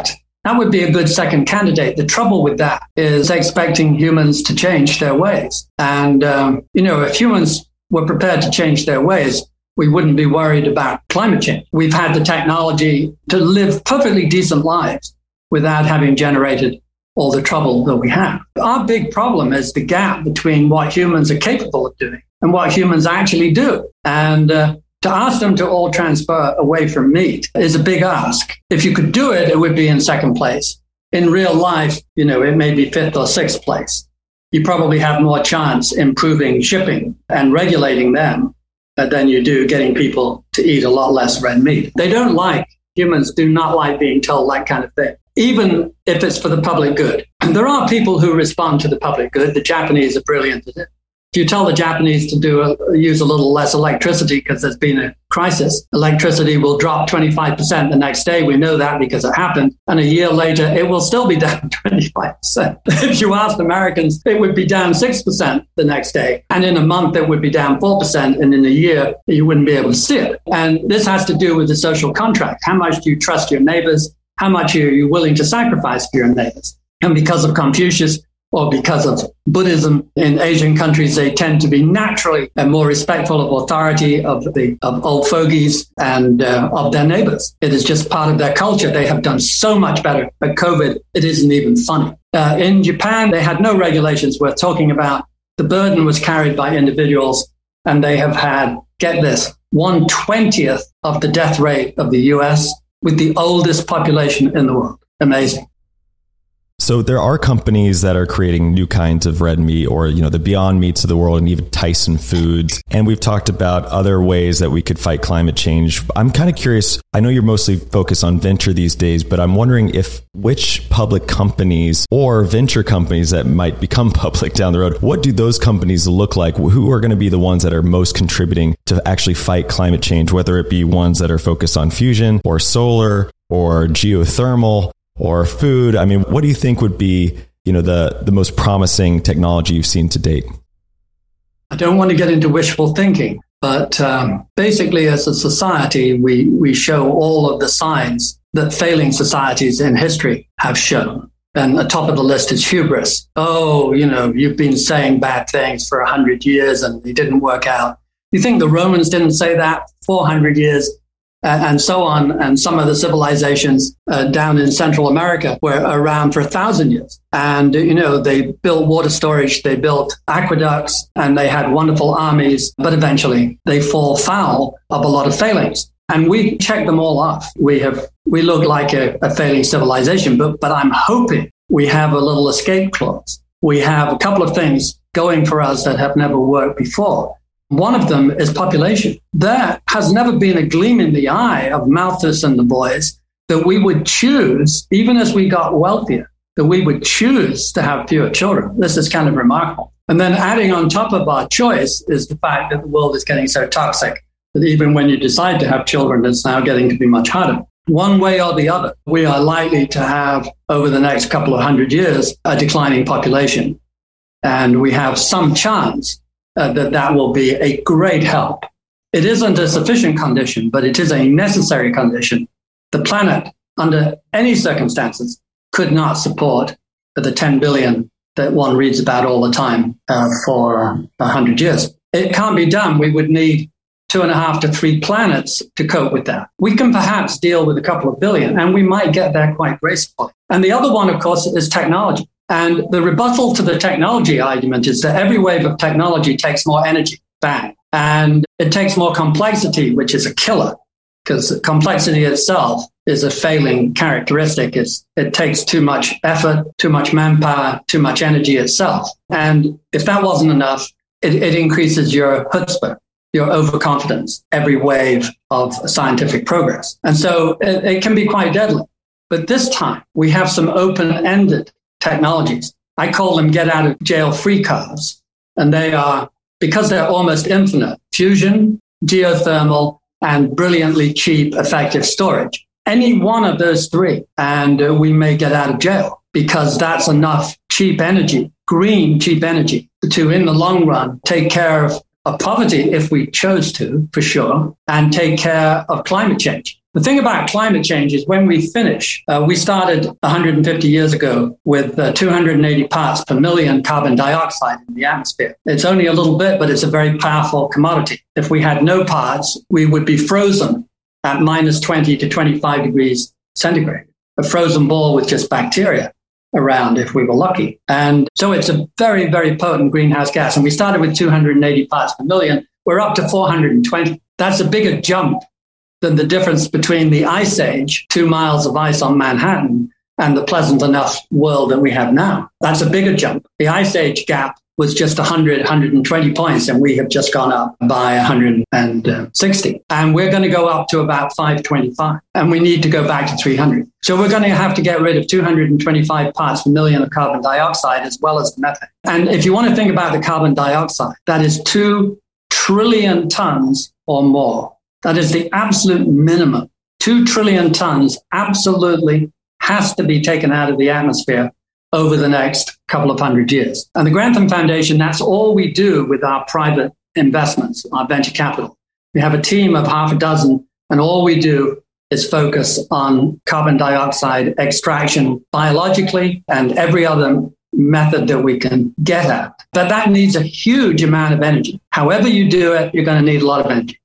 That would be a good second candidate. The trouble with that is expecting humans to change their ways. And, um, you know, if humans were prepared to change their ways, we wouldn't be worried about climate change. We've had the technology to live perfectly decent lives without having generated all the trouble that we have. Our big problem is the gap between what humans are capable of doing and what humans actually do. And uh, to ask them to all transfer away from meat is a big ask. If you could do it, it would be in second place. In real life, you know, it may be fifth or sixth place. You probably have more chance improving shipping and regulating them uh, than you do getting people to eat a lot less red meat. They don't like, humans do not like being told that kind of thing, even if it's for the public good. And there are people who respond to the public good. The Japanese are brilliant at it. If you tell the Japanese to do a, use a little less electricity because there's been a crisis, electricity will drop twenty-five percent the next day. We know that because it happened. And a year later, it will still be down twenty-five percent. If you asked Americans, it would be down six percent the next day. And in a month, it would be down four percent. And in a year, you wouldn't be able to see it. And this has to do with the social contract. How much do you trust your neighbors? How much are you willing to sacrifice for your neighbors? And because of Confucius, or because of Buddhism in Asian countries, they tend to be naturally more respectful of authority, of the of old fogies, and uh, of their neighbors. It is just part of their culture. They have done so much better at COVID, it isn't even funny. Uh, in Japan, they had no regulations worth talking about. The burden was carried by individuals, and they have had, get this, one twentieth of the death rate of the U S with the oldest population in the world. Amazing. So there are companies that are creating new kinds of red meat, or, you know, the Beyond Meats of the world, and even Tyson Foods. And we've talked about other ways that we could fight climate change. I'm kind of curious. I know you're mostly focused on venture these days, but I'm wondering if which public companies or venture companies that might become public down the road, what do those companies look like? Who are going to be the ones that are most contributing to actually fight climate change, whether it be ones that are focused on fusion or solar or geothermal or food? I mean, what do you think would be, you know, the, the most promising technology you've seen to date? I don't want to get into wishful thinking, but um, basically as a society, we, we show all of the signs that failing societies in history have shown. And the top of the list is hubris. Oh, you know, you've been saying bad things for one hundred years and they didn't work out. You think the Romans didn't say that four hundred years? And so on. And some of the civilizations uh, down in Central America were around for a thousand years. And, you know, they built water storage, they built aqueducts, and they had wonderful armies. But eventually they fall foul of a lot of failings. And we check them all off. We have, we look like a, a failing civilization, but, but I'm hoping we have a little escape clause. We have a couple of things going for us that have never worked before. One of them is population. There has never been a gleam in the eye of Malthus and the boys that we would choose, even as we got wealthier, that we would choose to have fewer children. This is kind of remarkable. And then adding on top of our choice is the fact that the world is getting so toxic that even when you decide to have children, it's now getting to be much harder. One way or the other, we are likely to have, over the next couple of hundred years, a declining population. And we have some chance Uh, that that will be a great help. It isn't a sufficient condition, but it is a necessary condition. The planet, under any circumstances, could not support the ten billion that one reads about all the time uh, for a hundred years. It can't be done. We would need two and a half to three planets to cope with that. We can perhaps deal with a couple of billion, and we might get there quite gracefully. And the other one, of course, is technology. And the rebuttal to the technology argument is that every wave of technology takes more energy, bang. And it takes more complexity, which is a killer, because complexity itself is a failing characteristic. It's, it takes too much effort, too much manpower, too much energy itself. And if that wasn't enough, it, it increases your chutzpah, your overconfidence, every wave of scientific progress. And so it, it can be quite deadly. But this time, we have some open-ended technologies. I call them get out of jail free cards. And they are, because they're almost infinite, fusion, geothermal, and brilliantly cheap, effective storage. Any one of those three, and uh, we may get out of jail, because that's enough cheap energy, green cheap energy, to, in the long run, take care of, of poverty if we chose to, for sure, and take care of climate change. The thing about climate change is when we finish, uh, we started one hundred fifty years ago with uh, two hundred eighty parts per million carbon dioxide in the atmosphere. It's only a little bit, but it's a very powerful commodity. If we had no parts, we would be frozen at minus twenty to twenty-five degrees centigrade, a frozen ball with just bacteria around if we were lucky. And so it's a very, very potent greenhouse gas. And we started with two hundred eighty parts per million. We're up to four hundred twenty. That's a bigger jump than the difference between the ice age, two miles of ice on Manhattan, and the pleasant enough world that we have now. That's a bigger jump. The ice age gap was just one hundred, one hundred twenty points, and we have just gone up by one hundred sixty. And we're going to go up to about five twenty-five, and we need to go back to three hundred. So we're going to have to get rid of two hundred twenty-five parts per million of carbon dioxide as well as the methane. And if you want to think about the carbon dioxide, that is two trillion tons or more. That is the absolute minimum. Two trillion tons absolutely has to be taken out of the atmosphere over the next couple of hundred years. And the Grantham Foundation, that's all we do with our private investments, our venture capital. We have a team of half a dozen, and all we do is focus on carbon dioxide extraction biologically and every other method that we can get at. But that needs a huge amount of energy. However you do it, you're going to need a lot of energy.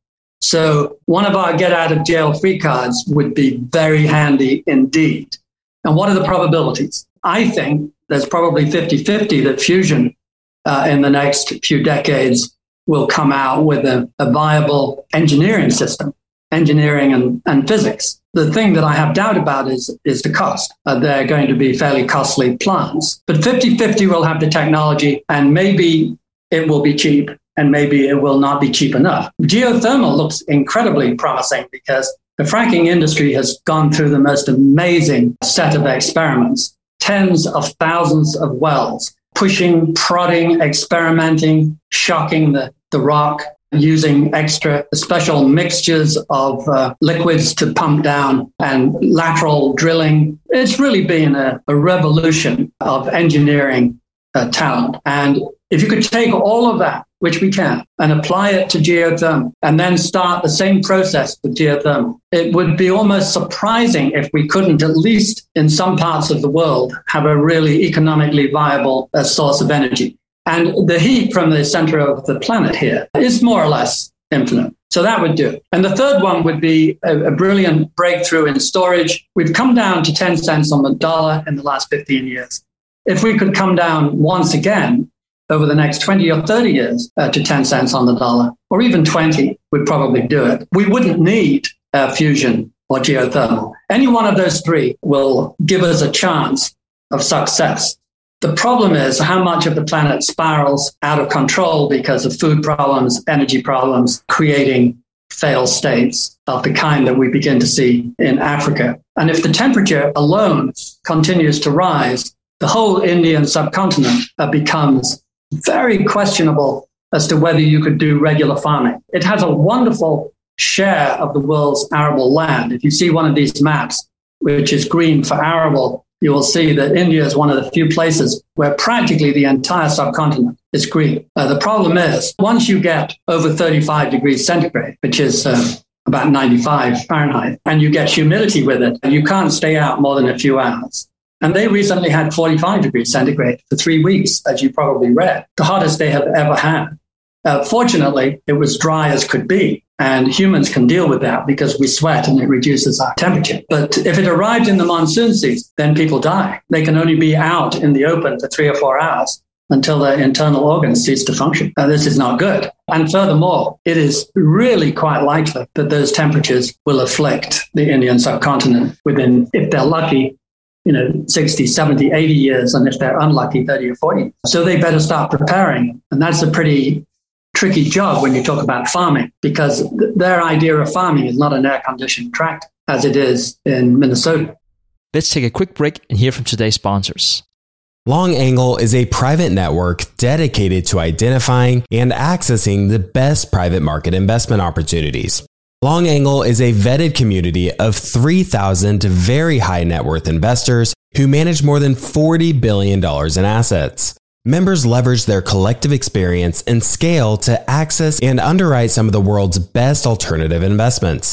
So one of our get out of jail free cards would be very handy indeed. And what are the probabilities? I think there's probably fifty-fifty that fusion uh, in the next few decades will come out with a, a viable engineering system, engineering and, and physics. The thing that I have doubt about is, is the cost. Uh, they're going to be fairly costly plants. But fifty-fifty will have the technology, and maybe it will be cheap, and maybe it will not be cheap enough. Geothermal looks incredibly promising because the fracking industry has gone through the most amazing set of experiments, tens of thousands of wells, pushing, prodding, experimenting, shocking the, the rock, using extra special mixtures of uh, liquids to pump down and lateral drilling. It's really been a, a revolution of engineering uh, talent. And if you could take all of that, which we can, and apply it to geothermal, and then start the same process with geothermal, it would be almost surprising if we couldn't, at least in some parts of the world, have a really economically viable uh, source of energy. And the heat from the center of the planet here is more or less infinite. So that would do it. And the third one would be a, a brilliant breakthrough in storage. We've come down to ten cents on the dollar in the last fifteen years. If we could come down once again over the next twenty or thirty years uh, to ten cents on the dollar, or even twenty, would probably do it. We wouldn't need uh, fusion or geothermal. Any one of those three will give us a chance of success. The problem is how much of the planet spirals out of control because of food problems, energy problems, creating failed states of the kind that we begin to see in Africa. And if the temperature alone continues to rise, the whole Indian subcontinent uh, becomes very questionable as to whether you could do regular farming. It has a wonderful share of the world's arable land. If you see one of these maps, which is green for arable, you will see that India is one of the few places where practically the entire subcontinent is green. Uh, the problem is, once you get over thirty-five degrees centigrade, which is uh, about ninety-five Fahrenheit, and you get humidity with it, you can't stay out more than a few hours. And they recently had forty-five degrees centigrade for three weeks, as you probably read, the hottest they have ever had. Uh, fortunately, it was dry as could be, and humans can deal with that because we sweat and it reduces our temperature. But if it arrived in the monsoon season, then people die. They can only be out in the open for three or four hours until their internal organs cease to function. Now, this is not good. And furthermore, it is really quite likely that those temperatures will afflict the Indian subcontinent within, if they're lucky, you know, sixty, seventy, eighty years, and if they're unlucky, thirty or forty. So they better start preparing. And that's a pretty tricky job when you talk about farming, because th- their idea of farming is not an air-conditioned tractor, as it is in Minnesota. Let's take a quick break and hear from today's sponsors. Long Angle is a private network dedicated to identifying and accessing the best private market investment opportunities. Long Angle is a vetted community of three thousand very high net worth investors who manage more than forty billion dollars in assets. Members leverage their collective experience and scale to access and underwrite some of the world's best alternative investments.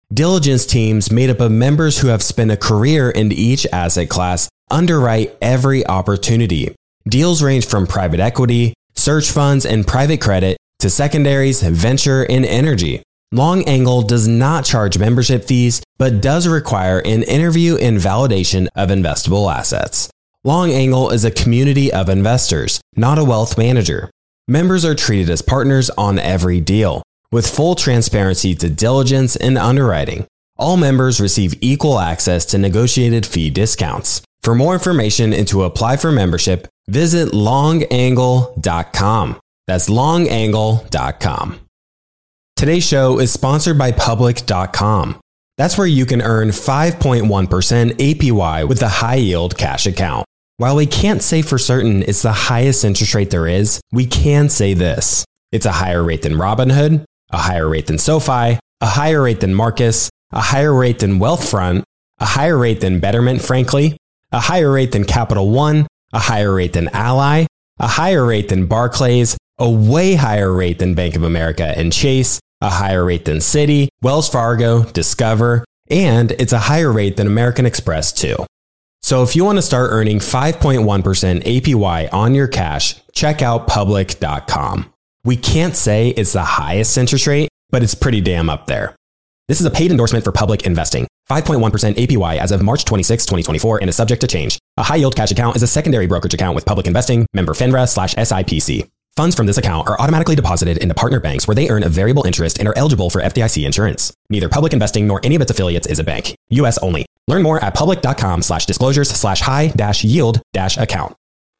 Diligence teams made up of members who have spent a career in each asset class underwrite every opportunity. Deals range from private equity, search funds, and private credit to secondaries, venture, and energy. Long Angle does not charge membership fees, but does require an interview and validation of investable assets. Long Angle is a community of investors, not a wealth manager. Members are treated as partners on every deal, with full transparency to diligence and underwriting. All members receive equal access to negotiated fee discounts. For more information and to apply for membership, visit long angle dot com. That's long angle dot com. Today's show is sponsored by public dot com. That's where you can earn five point one percent A P Y with a high-yield cash account. While we can't say for certain it's the highest interest rate there is, we can say this. It's a higher rate than Robinhood, a higher rate than SoFi, a higher rate than Marcus, a higher rate than Wealthfront, a higher rate than Betterment, frankly, a higher rate than Capital One, a higher rate than Ally, a higher rate than Barclays, a way higher rate than Bank of America and Chase, a higher rate than Citi, Wells Fargo, Discover, and it's a higher rate than American Express too. So if you want to start earning five point one percent A P Y on your cash, check out public dot com. We can't say it's the highest interest rate, but it's pretty damn up there. This is a paid endorsement for Public Investing. five point one percent A P Y as of March twenty-sixth, twenty twenty-four and is subject to change. A high-yield cash account is a secondary brokerage account with Public Investing, member FINRA slash S I P C. Funds from this account are automatically deposited into partner banks where they earn a variable interest and are eligible for F D I C insurance. Neither Public Investing nor any of its affiliates is a bank. U S only. Learn more at public dot com slash disclosures slash high dash yield dash account.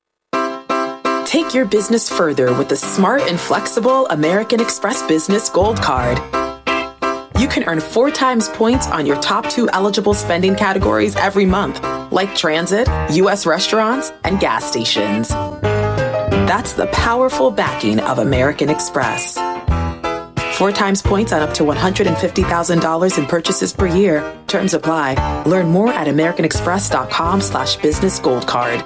Take your business further with the smart and flexible American Express Business Gold Card. You can earn four times points on your top two eligible spending categories every month, like transit, U S restaurants, and gas stations. That's the powerful backing of American Express. Four times points on up to one hundred fifty thousand dollars in purchases per year. Terms apply. Learn more at american express dot com slash business gold card.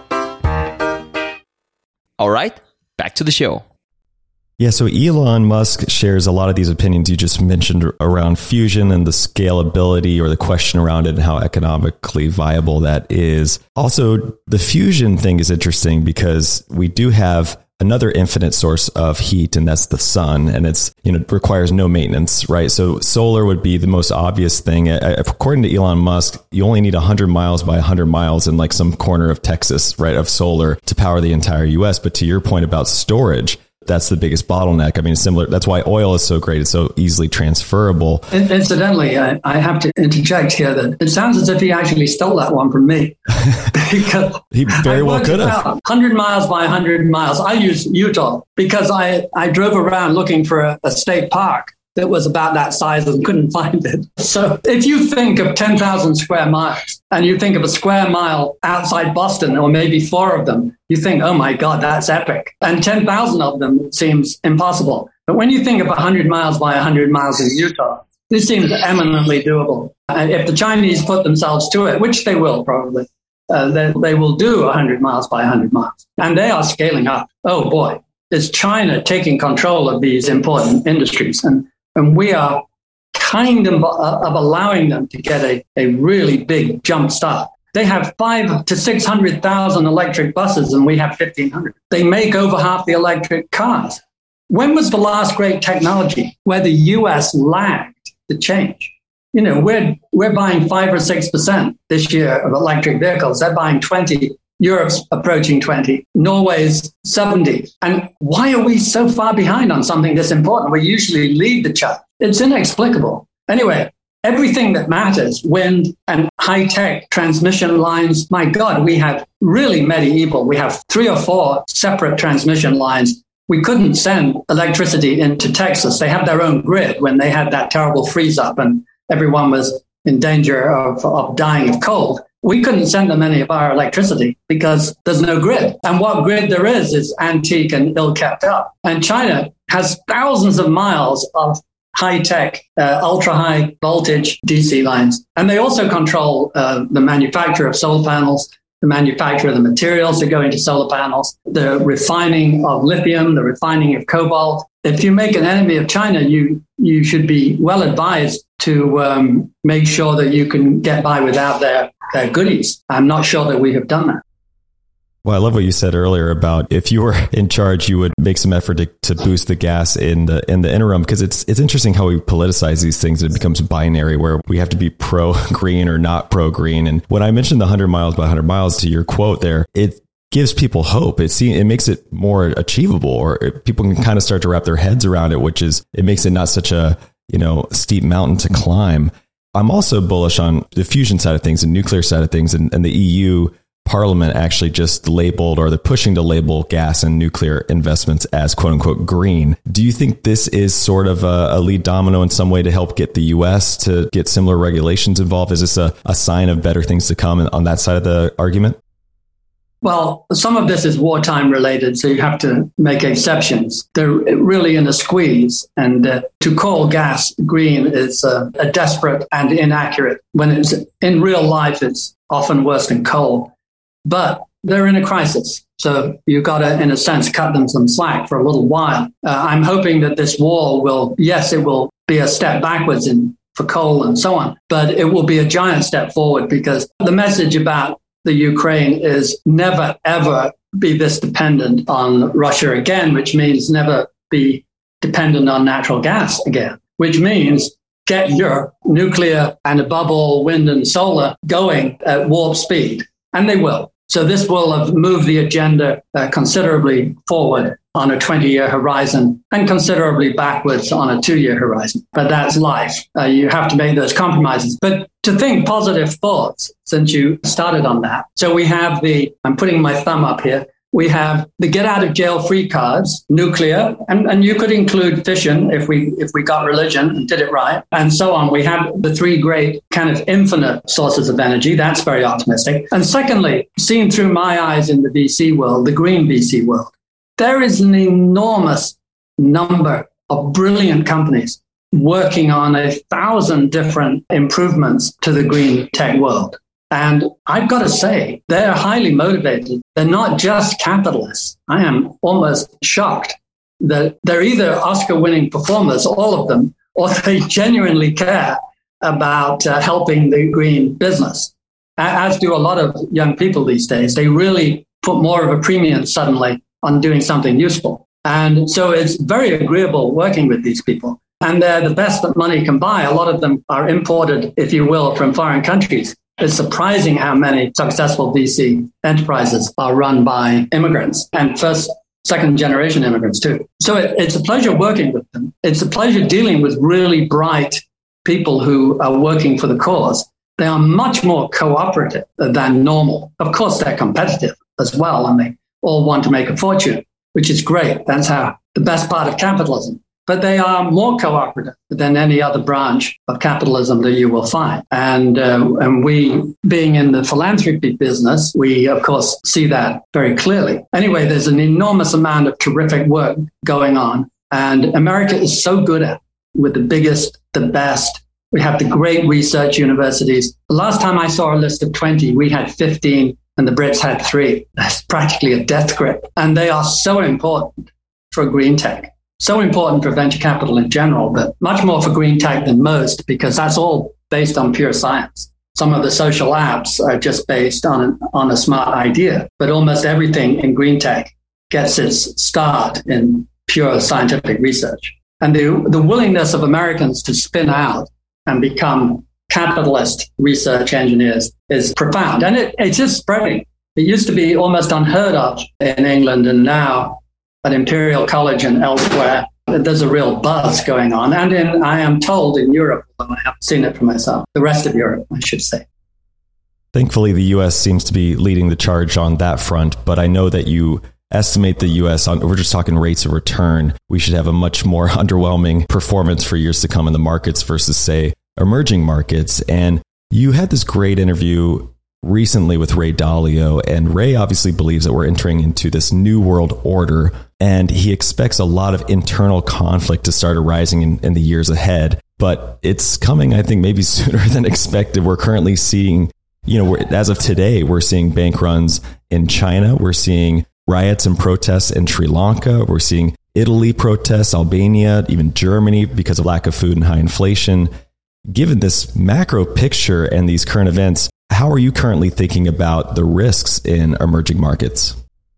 All right, back to the show. Yeah, so Elon Musk shares a lot of these opinions you just mentioned around fusion and the scalability or the question around it and how economically viable that is. Also, the fusion thing is interesting because we do have another infinite source of heat, and that's the sun, and it's, you know, it requires no maintenance, right? So solar would be the most obvious thing. According to Elon Musk, you only need one hundred miles by one hundred miles in like some corner of Texas, right, of solar to power the entire U S. But to your point about storage, that's the biggest bottleneck. I mean, similar. That's why oil is so great. It's so easily transferable. Incidentally, I, I have to interject here that it sounds as if he actually stole that one from me. Because he very well could have. one hundred miles by one hundred miles. I use Utah because I, I drove around looking for a, a state park that was about that size and couldn't find it. So if you think of ten thousand square miles and you think of a square mile outside Boston, or maybe four of them, you think, oh my God, that's epic. And ten thousand of them seems impossible. But when you think of one hundred miles by one hundred miles in Utah, this seems eminently doable. And if the Chinese put themselves to it, which they will probably, uh, they, they will do one hundred miles by one hundred miles. And they are scaling up. Oh boy, it's China taking control of these important industries. And And we are kind of, of allowing them to get a, a really big jump start. They have five to six hundred thousand electric buses, and we have fifteen hundred. They make over half the electric cars. When was the last great technology where the U S lagged the change? You know, we're we're buying five or six percent this year of electric vehicles. They're buying twenty. Europe's approaching twenty. Norway's seventy. And why are we so far behind on something this important? We usually lead the charge. It's inexplicable. Anyway, everything that matters, wind and high-tech transmission lines, my God, we have really medieval. We have three or four separate transmission lines. We couldn't send electricity into Texas. They have their own grid when they had that terrible freeze-up and everyone was in danger of, of dying of cold. We couldn't send them any of our electricity because there's no grid. And what grid there is is antique and ill-kept up. And China has thousands of miles of high-tech, uh, ultra-high voltage D C lines. And they also control uh, the manufacture of solar panels, the manufacture of the materials that go into solar panels, the refining of lithium, the refining of cobalt. If you make an enemy of China, you you should be well advised to um, make sure that you can get by without their, their goodies. I'm not sure that we have done that. Well, I love what you said earlier about if you were in charge, you would make some effort to, to boost the gas in the in the interim, because it's it's interesting how we politicize these things. It becomes binary where we have to be pro green or not pro green. And when I mentioned the one hundred miles by one hundred miles to your quote there, it gives people hope. It see, it makes it more achievable, or it, people can kind of start to wrap their heads around it, which is it makes it not such a, you know, steep mountain to climb. I'm also bullish on the fusion side of things and nuclear side of things, and, and the E U Parliament actually just labeled, or they're pushing to label gas and nuclear investments as quote unquote green. Do you think this is sort of a, a lead domino in some way to help get the U S to get similar regulations involved? Is this a, a sign of better things to come on that side of the argument? Well, some of this is wartime related, so you have to make exceptions. They're really in a squeeze, and uh, to call gas green is uh, a desperate and inaccurate. When it's in real life, it's often worse than coal. But they're in a crisis. So you've got to, in a sense, cut them some slack for a little while. Uh, I'm hoping that this war will, yes, it will be a step backwards in, for coal and so on, but it will be a giant step forward, because the message about the Ukraine is never, ever be this dependent on Russia again, which means never be dependent on natural gas again, which means get your nuclear and above all wind and solar going at warp speed. And they will. So this will have moved the agenda uh, considerably forward on a twenty-year horizon and considerably backwards on a two-year horizon. But that's life. Uh, you have to make those compromises. But to think positive thoughts, since you started on that. So we have the, I'm putting my thumb up here, we have the get out of jail free cards, nuclear, and, and you could include fission if we if we got religion and did it right, and so on. We have the three great kind of infinite sources of energy. That's very optimistic. And secondly, seen through my eyes in the V C world, the green V C world, there is an enormous number of brilliant companies working on a thousand different improvements to the green tech world. And I've got to say, they're highly motivated. They're not just capitalists. I am almost shocked that they're either Oscar-winning performers, all of them, or they genuinely care about uh, helping the green business, as do a lot of young people these days. They really put more of a premium suddenly on doing something useful. And so it's very agreeable working with these people. And they're the best that money can buy. A lot of them are imported, if you will, from foreign countries. It's surprising how many successful V C enterprises are run by immigrants, and first, second generation immigrants too. So it, it's a pleasure working with them. It's a pleasure dealing with really bright people who are working for the cause. They are much more cooperative than normal. Of course, they're competitive as well, and they all want to make a fortune, which is great. That's how the best part of capitalism. But they are more cooperative than any other branch of capitalism that you will find. And uh, and we, being in the philanthropy business, we, of course, see that very clearly. Anyway, there's an enormous amount of terrific work going on. And America is so good at it, with the biggest, the best. We have the great research universities. The last time I saw a list of twenty, we had fifteen, and the Brits had three. That's practically a death grip. And they are so important for green tech. So important for venture capital in general, but much more for green tech than most, because that's all based on pure science. Some of the social apps are just based on, on a smart idea, but almost everything in green tech gets its start in pure scientific research. And the, the willingness of Americans to spin out and become capitalist research engineers is profound. And it, it's just spreading. It used to be almost unheard of in England, and now at Imperial College and elsewhere, there's a real buzz going on. And in, I am told, in Europe, although I haven't seen it for myself, the rest of Europe, I should say. Thankfully, the U S seems to be leading the charge on that front, but I know that you estimate the U S on, we're just talking rates of return. We should have a much more underwhelming performance for years to come in the markets versus, say, emerging markets. And you had this great interview recently with Ray Dalio, and Ray obviously believes that we're entering into this new world order, and he expects a lot of internal conflict to start arising in, in the years ahead. But it's coming, I think, maybe sooner than expected. We're currently seeing, you know, we're, as of today, we're seeing bank runs in China. We're seeing riots and protests in Sri Lanka. We're seeing Italy protests, Albania, even Germany, because of lack of food and high inflation. given this macro picture and these current events, how are you currently thinking about the risks in emerging markets?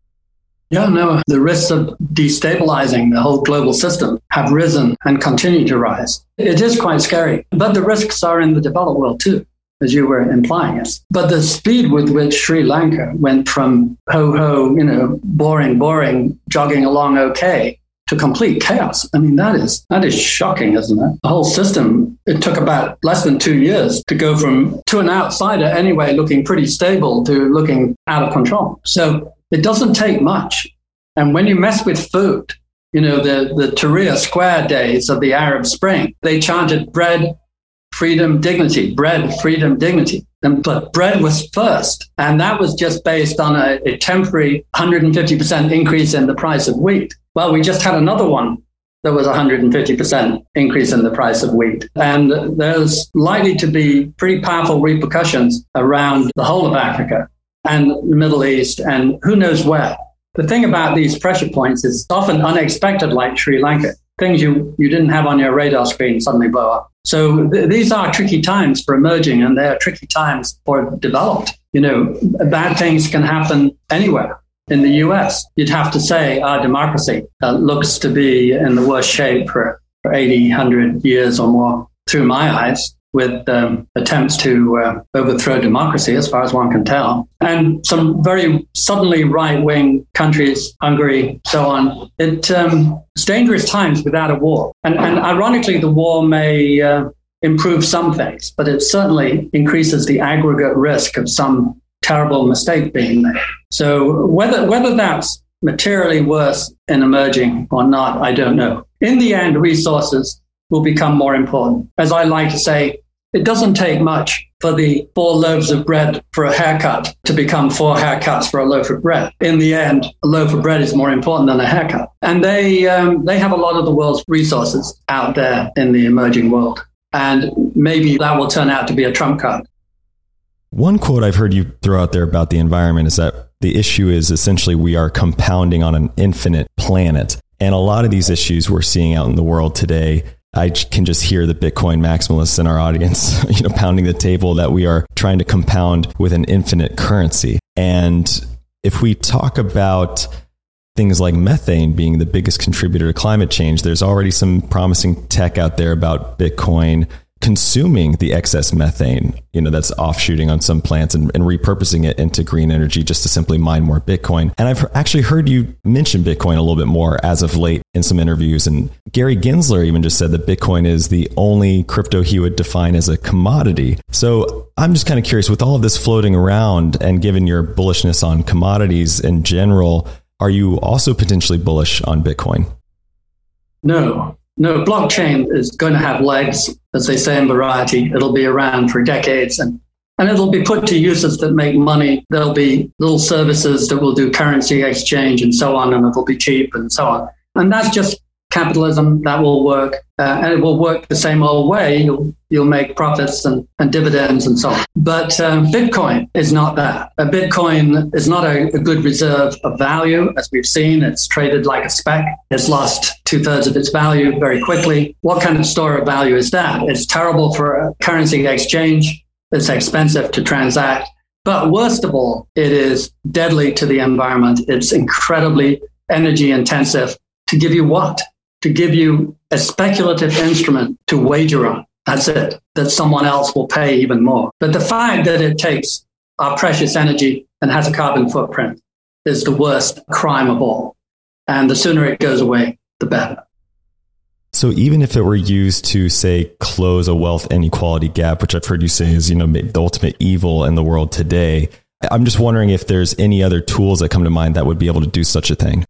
Yeah, no, the risks of destabilizing the whole global system have risen and continue to rise. It is quite scary, but the risks are in the developed world too, as you were implying it. But the speed with which Sri Lanka went from ho-ho, you know, boring, boring, jogging along okay, to complete chaos. I mean, that is that is shocking, isn't it? The whole system, it took about less than two years to go from, to an outsider anyway, looking pretty stable to looking out of control. So it doesn't take much. And when you mess with food, you know, the, the Tahrir Square days of the Arab Spring, they chanted bread, freedom, dignity, bread, freedom, dignity. And, but bread was first. And that was just based on a, a temporary one hundred fifty percent increase in the price of wheat. Well, we just had another one that was one hundred fifty percent increase in the price of wheat. And there's likely to be pretty powerful repercussions around the whole of Africa and the Middle East and who knows where. The thing about these pressure points is often unexpected, like Sri Lanka. Things you, you didn't have on your radar screen suddenly blow up. So th- these are tricky times for emerging, and they're tricky times for developed. You know, bad things can happen anywhere. In the U S, you'd have to say our democracy uh, looks to be in the worst shape for, for eighty, one hundred years or more through my eyes, with um, attempts to uh, overthrow democracy, as far as one can tell. And some very suddenly right-wing countries, Hungary, so on. It, um, it's dangerous times without a war. And, and ironically, the war may uh, improve some things, but it certainly increases the aggregate risk of some terrible mistake being made. So whether whether that's materially worse in emerging or not, I don't know. In the end, resources will become more important. As I like to say, it doesn't take much for the four loaves of bread for a haircut to become four haircuts for a loaf of bread. In the end, a loaf of bread is more important than a haircut. And they um, they have a lot of the world's resources out there in the emerging world. And maybe that will turn out to be a trump card. One quote I've heard you throw out there about the environment is that the issue is essentially we are compounding on an infinite planet. And a lot of these issues we're seeing out in the world today, I can just hear the Bitcoin maximalists in our audience, you know, pounding the table that we are trying to compound with an infinite currency. And if we talk about things like methane being the biggest contributor to climate change, there's already some promising tech out there about Bitcoin consuming the excess methane, you know, that's offshooting on some plants and, and repurposing it into green energy just to simply mine more Bitcoin. And I've actually heard you mention Bitcoin a little bit more as of late in some interviews. And Gary Gensler even just said that Bitcoin is the only crypto he would define as a commodity. So I'm just kind of curious, with all of this floating around and given your bullishness on commodities in general, are you also potentially bullish on Bitcoin? No. No, blockchain is going to have legs, as they say in Variety. It'll be around for decades, and, and it'll be put to uses that make money. There'll be little services that will do currency exchange and so on, and it'll be cheap and so on. And that's just capitalism. That will work, uh, and it will work the same old way. You'll you'll make profits and, and dividends and so on. But um, Bitcoin is not that. A Bitcoin is not a, a good reserve of value, as we've seen. It's traded like a speck. It's lost two thirds of its value very quickly. What kind of store of value is that? It's terrible for a currency exchange. It's expensive to transact. But worst of all, it is deadly to the environment. It's incredibly energy intensive. To give you what? To give you a speculative instrument to wager on. That's it. That someone else will pay even more. But the fact that it takes our precious energy and has a carbon footprint is the worst crime of all. And the sooner it goes away, the better. So even if it were used to, say, close a wealth inequality gap, which I've heard you say is, you know, the ultimate evil in the world today, I'm just wondering if there's any other tools that come to mind that would be able to do such a thing.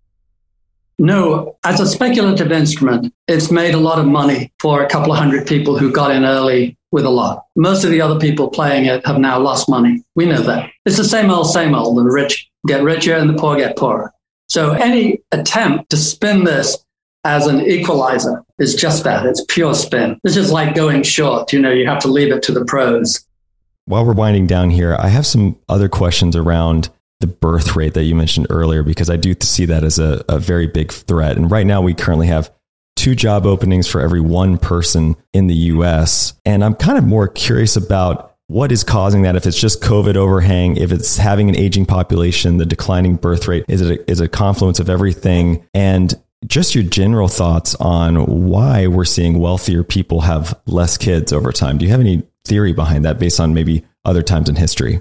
No, as a speculative instrument, it's made a lot of money for a couple of hundred people who got in early with a lot. Most of the other people playing it have now lost money. We know that. It's the same old, same old. The rich get richer and the poor get poorer. So any attempt to spin this as an equalizer is just that. It's pure spin. It's just like going short. You know, you have to leave it to the pros. While we're winding down here, I have some other questions around the birth rate that you mentioned earlier, because I do see that as a, a very big threat. And right now we currently have two job openings for every one person in the U S. And I'm kind of more curious about what is causing that, if it's just COVID overhang, if it's having an aging population, the declining birth rate, is it a, is a confluence of everything? And just your general thoughts on why we're seeing wealthier people have less kids over time. Do you have any theory behind that based on maybe other times in history?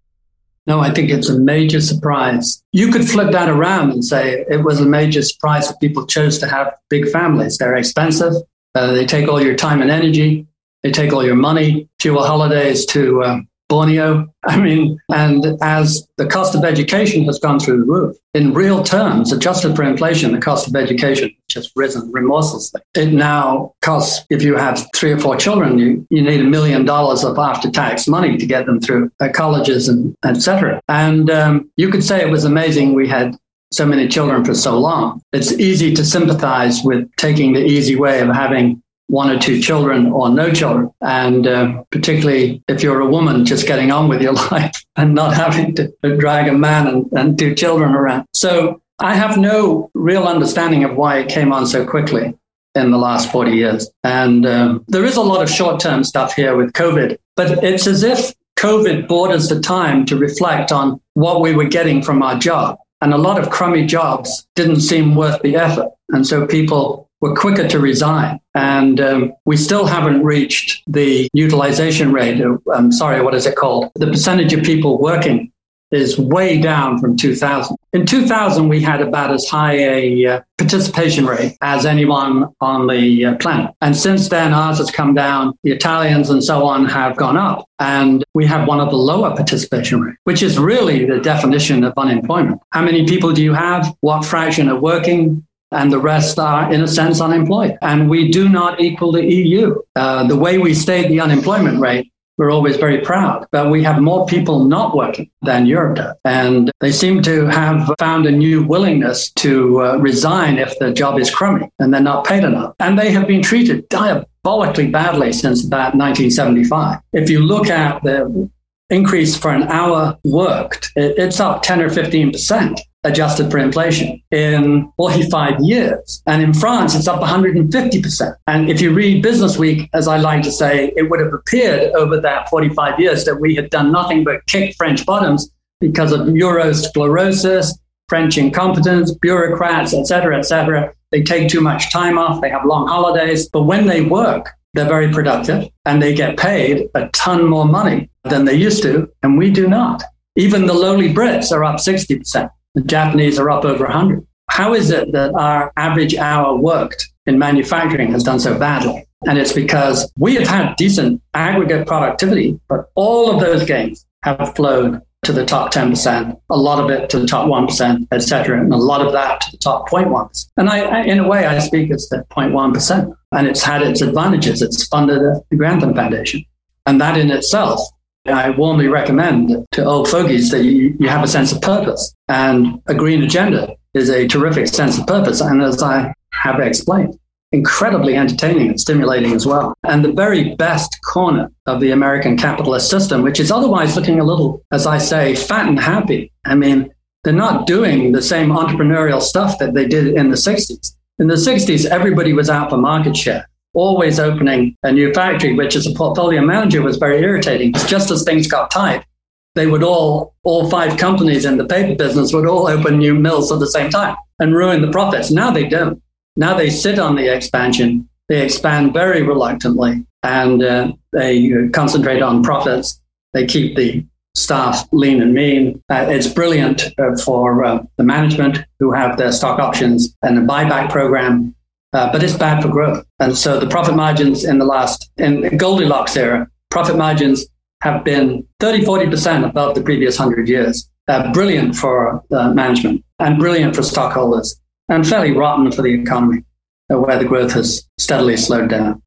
No, I think it's a major surprise. You could flip that around and say it was a major surprise that people chose to have big families. They're expensive. Uh, they take all your time and energy. They take all your money, fewer holidays to uh, Borneo. I mean, and as the cost of education has gone through the roof, in real terms, adjusted for inflation, the cost of education has risen remorselessly. It now costs, if you have three or four children, you, you need a million dollars of after-tax money to get them through uh, colleges and et cetera. And um, you could say it was amazing we had so many children for so long. It's easy to sympathize with taking the easy way of having one or two children or no children. And uh, particularly if you're a woman, just getting on with your life and not having to drag a man and, and two children around. So I have no real understanding of why it came on so quickly in the last forty years. And um, there is a lot of short-term stuff here with COVID, but it's as if COVID bought us the time to reflect on what we were getting from our job. And a lot of crummy jobs didn't seem worth the effort. And so people were quicker to resign. And um, we still haven't reached the utilization rate. Of, I'm sorry, what is it called? The percentage of people working is way down from two thousand. In two thousand, we had about as high a uh, participation rate as anyone on the uh, planet. And since then, ours has come down. The Italians and so on have gone up. And we have one of the lower participation rates, which is really the definition of unemployment. How many people do you have? What fraction are working? And the rest are, in a sense, unemployed. And we do not equal the E U. Uh, the way we state the unemployment rate, we're always very proud, but we have more people not working than Europe does. And they seem to have found a new willingness to uh, resign if the job is crummy and they're not paid enough. And they have been treated diabolically badly since about nineteen seventy-five. If you look at the increase for an hour worked, it's up ten or fifteen percent. Adjusted for inflation in forty-five years. And in France, it's up one hundred fifty percent. And if you read Business Week, as I like to say, it would have appeared over that forty-five years that we had done nothing but kick French bottoms because of Eurosclerosis, French incompetence, bureaucrats, et cetera, et cetera. They take too much time off. They have long holidays. But when they work, they're very productive and they get paid a ton more money than they used to. And we do not. Even the lowly Brits are up sixty percent. The Japanese are up over one hundred. How is it that our average hour worked in manufacturing has done so badly? And it's because we have had decent aggregate productivity, but all of those gains have flowed to the top ten percent, a lot of it to the top one percent, et cetera, and a lot of that to the top zero point one percent. And I, I, in a way, I speak as the zero point one percent. And it's had its advantages. It's funded the Grantham Foundation. And that in itself, I warmly recommend to old fogies that you, you have a sense of purpose. And a green agenda is a terrific sense of purpose. And as I have explained, incredibly entertaining and stimulating as well. And the very best corner of the American capitalist system, which is otherwise looking a little, as I say, fat and happy. I mean, they're not doing the same entrepreneurial stuff that they did in the sixties. In the sixties, everybody was out for market share. Always opening a new factory, which as a portfolio manager was very irritating. Just as things got tight, they would all, all five companies in the paper business would all open new mills at the same time and ruin the profits. Now they don't. Now they sit on the expansion. They expand very reluctantly and uh, they concentrate on profits. They keep the staff lean and mean. Uh, it's brilliant uh, for uh, the management who have their stock options and the buyback program. Uh, but it's bad for growth. And so the profit margins in the last, in the Goldilocks era, profit margins have been thirty, forty percent above the previous one hundred years. Uh, brilliant for uh, management and brilliant for stockholders and fairly rotten for the economy, uh, where the growth has steadily slowed down.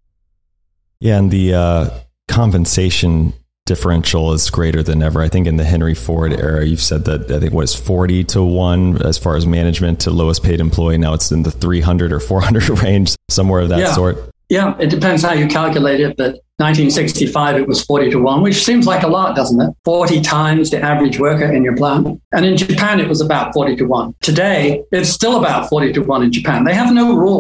Yeah, and the uh, compensation differential is greater than ever. I think in the Henry Ford era, you've said that I think what is forty to one as far as management to lowest paid employee. Now it's in the three hundred or four hundred range, somewhere of that yeah. sort. Yeah, it depends how you calculate it. But nineteen sixty-five, it was forty to one, which seems like a lot, doesn't it? forty times the average worker in your plant. And in Japan, it was about forty to one. Today, it's still about forty to one in Japan. They have no rules.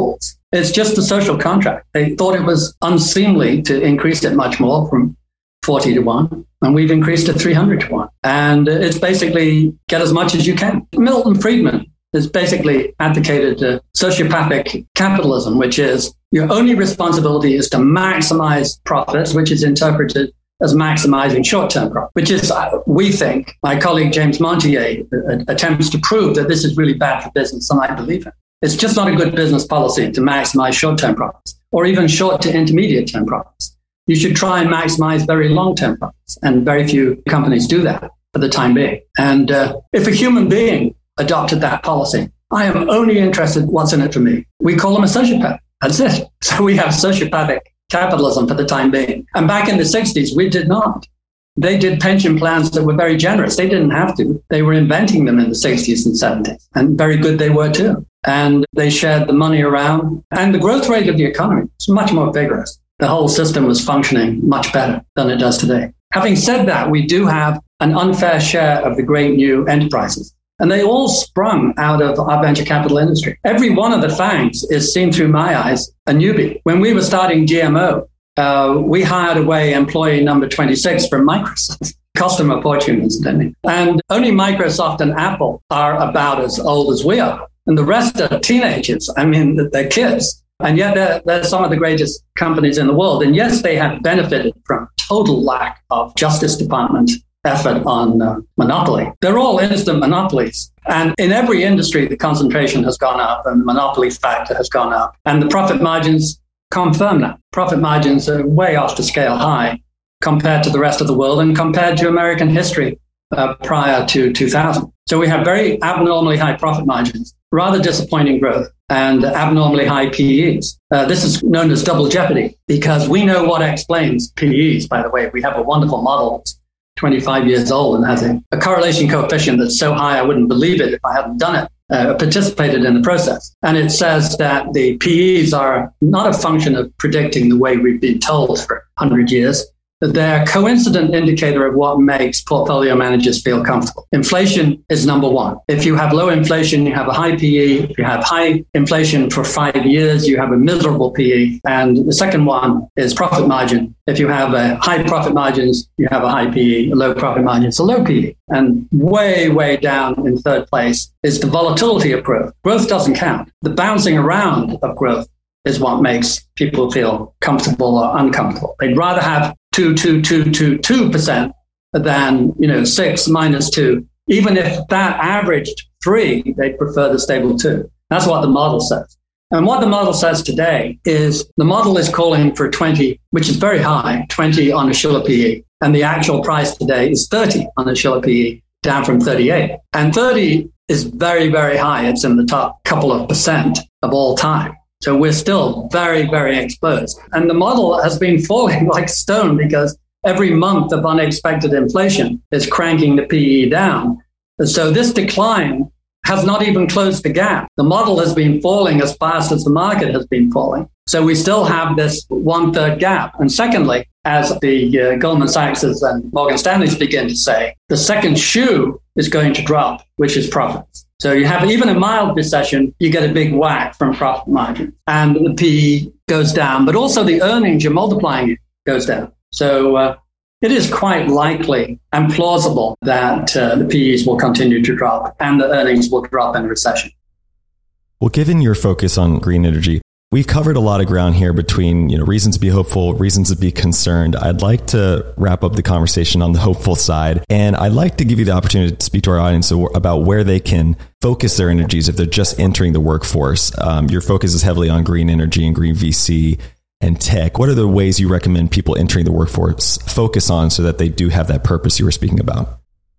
It's just a social contract. They thought it was unseemly to increase it much more from forty to one, and we've increased it three hundred to one. And it's basically get as much as you can. Milton Friedman has basically advocated uh, sociopathic capitalism, which is your only responsibility is to maximize profits, which is interpreted as maximizing short-term profit, which is, uh, we think, my colleague James Montier uh, attempts to prove that this is really bad for business, and I believe it. It's just not a good business policy to maximize short-term profits or even short to intermediate-term profits. You should try and maximize very long-term profits, and very few companies do that for the time being. And uh, if a human being adopted that policy, I am only interested in what's in it for me. We call them a sociopath. That's it. So we have sociopathic capitalism for the time being. And back in the sixties, we did not. They did pension plans that were very generous. They didn't have to. They were inventing them in the sixties and seventies, and very good they were too. And they shared the money around. And the growth rate of the economy was much more vigorous. The whole system was functioning much better than it does today. Having said that, we do have an unfair share of the great new enterprises. And they all sprung out of our venture capital industry. Every one of the FANGs is, seen through my eyes, a newbie. When we were starting G M O, uh, we hired away employee number twenty-six from Microsoft. Cost them a fortune, incidentally. And only Microsoft and Apple are about as old as we are. And the rest are teenagers. I mean, they're kids. And yet they're, they're some of the greatest companies in the world. And yes, they have benefited from total lack of Justice Department effort on uh, monopoly. They're all instant monopolies. And in every industry, the concentration has gone up and the monopoly factor has gone up. And the profit margins confirm that. Profit margins are way off the scale high compared to the rest of the world and compared to American history uh, prior to two thousand. So we have very abnormally high profit margins, rather disappointing growth, and abnormally high P Es. Uh, this is known as double jeopardy because we know what explains P Es, by the way. We have a wonderful model that's twenty-five years old and has a, a correlation coefficient that's so high I wouldn't believe it if I hadn't done it, uh, participated in the process. And it says that the P Es are not a function of predicting the way we've been told for one hundred years. They're a coincident indicator of what makes portfolio managers feel comfortable. Inflation is number one. If you have low inflation, you have a high P E. If you have high inflation for five years, you have a miserable P E. And the second one is profit margin. If you have a high profit margins, you have a high P E. A low profit margins, a low P E. And way, way down in third place is the volatility of growth. Growth doesn't count. The bouncing around of growth is what makes people feel comfortable or uncomfortable. They'd rather have two, two, two, two, two percent than, you know, six minus two. Even if that averaged three, they'd prefer the stable two. That's what the model says. And what the model says today is the model is calling for twenty, which is very high, twenty on a Shiller P E. And the actual price today is thirty on a Shiller P E, down from thirty-eight. And thirty is very, very high. It's in the top couple of percent of all time. So we're still very, very exposed. And the model has been falling like stone because every month of unexpected inflation is cranking the P E down. And so this decline has not even closed the gap. The model has been falling as fast as the market has been falling. So we still have this one-third gap. And secondly, as the uh, Goldman Sachs and Morgan Stanley's begin to say, the second shoe is going to drop, which is profits. So you have even a mild recession, you get a big whack from profit margin and the P E goes down, but also the earnings you're multiplying it goes down. So uh, it is quite likely and plausible that uh, the P Es will continue to drop and the earnings will drop in a recession. Well, given your focus on green energy, we've covered a lot of ground here between, you know, reasons to be hopeful, reasons to be concerned. I'd like to wrap up the conversation on the hopeful side. And I'd like to give you the opportunity to speak to our audience about where they can focus their energies if they're just entering the workforce. Um, your focus is heavily on green energy and green V C and tech. What are the ways you recommend people entering the workforce focus on so that they do have that purpose you were speaking about?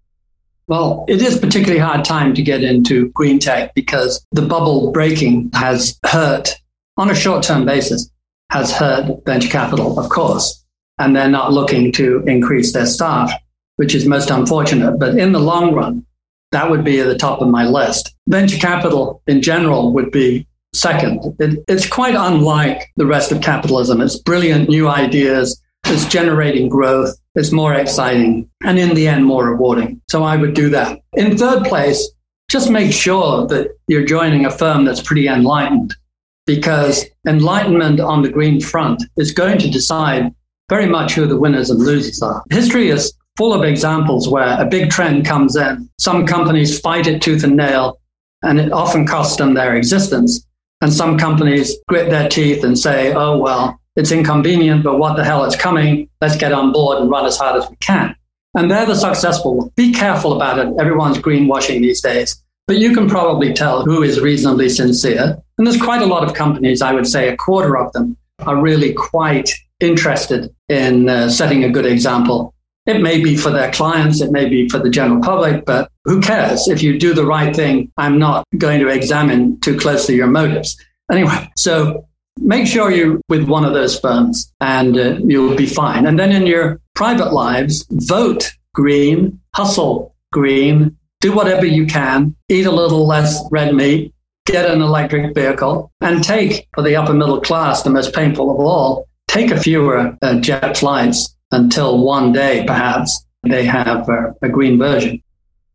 Well, it is a particularly hard time to get into green tech because the bubble breaking has hurt on a short-term basis, has hurt venture capital, of course, and they're not looking to increase their staff, which is most unfortunate. But in the long run, that would be at the top of my list. Venture capital in general would be second. It, it's quite unlike the rest of capitalism. It's brilliant new ideas. It's generating growth. It's more exciting and in the end, more rewarding. So I would do that. In third place, just make sure that you're joining a firm that's pretty enlightened. because enlightenment on the green front is going to decide very much who the winners and losers are. History is full of examples where a big trend comes in. Some companies fight it tooth and nail, and it often costs them their existence. And some companies grit their teeth and say, oh, well, it's inconvenient, but what the hell, it's coming. Let's get on board and run as hard as we can. And they're the successful ones. Be careful about it. Everyone's greenwashing these days. But you can probably tell who is reasonably sincere. And there's quite a lot of companies, I would say a quarter of them, are really quite interested in uh, setting a good example. It may be for their clients, it may be for the general public, but who cares? If you do the right thing, I'm not going to examine too closely your motives. Anyway, so make sure you're with one of those firms and uh, you'll be fine. And then in your private lives, vote green, hustle green, do whatever you can, eat a little less red meat, get an electric vehicle, and take, for the upper middle class, the most painful of all, take a fewer uh, jet flights until one day, perhaps, they have uh, a green version.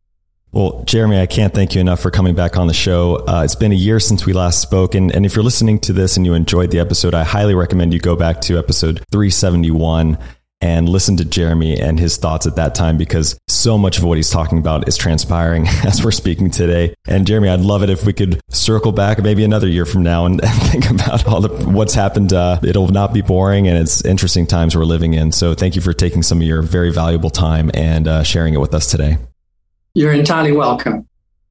Well, Jeremy, I can't thank you enough for coming back on the show. Uh, it's been a year since we last spoke. And, and if you're listening to this and you enjoyed the episode, I highly recommend you go back to episode three seventy-one and listen to Jeremy and his thoughts at that time, because so much of what he's talking about is transpiring as we're speaking today. And Jeremy, I'd love it if we could circle back maybe another year from now and, and think about all the what's happened. Uh, it'll not be boring, and it's interesting times we're living in. So thank you for taking some of your very valuable time and uh, sharing it with us today. You're entirely welcome.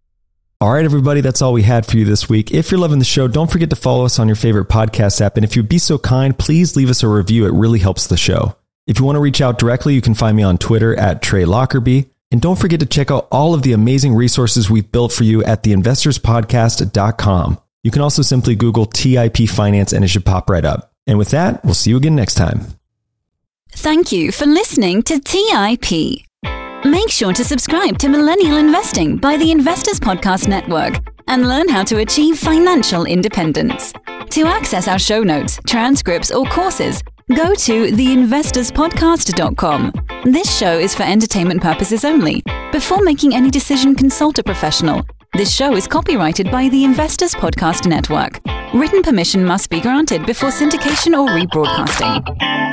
All right, everybody, that's all we had for you this week. If you're loving the show, don't forget to follow us on your favorite podcast app. And if you'd be so kind, please leave us a review. It really helps the show. If you want to reach out directly, you can find me on Twitter at Trey Lockerbie. And don't forget to check out all of the amazing resources we've built for you at the investors podcast dot com. You can also simply Google T I P Finance and it should pop right up. And with that, we'll see you again next time. Thank you for listening to T I P. Make sure to subscribe to Millennial Investing by the Investors Podcast Network and learn how to achieve financial independence. To access our show notes, transcripts, or courses, go to the investors podcast dot com. This show is for entertainment purposes only. Before making any decision, consult a professional. This show is copyrighted by the Investors Podcast Network. Written permission must be granted before syndication or rebroadcasting.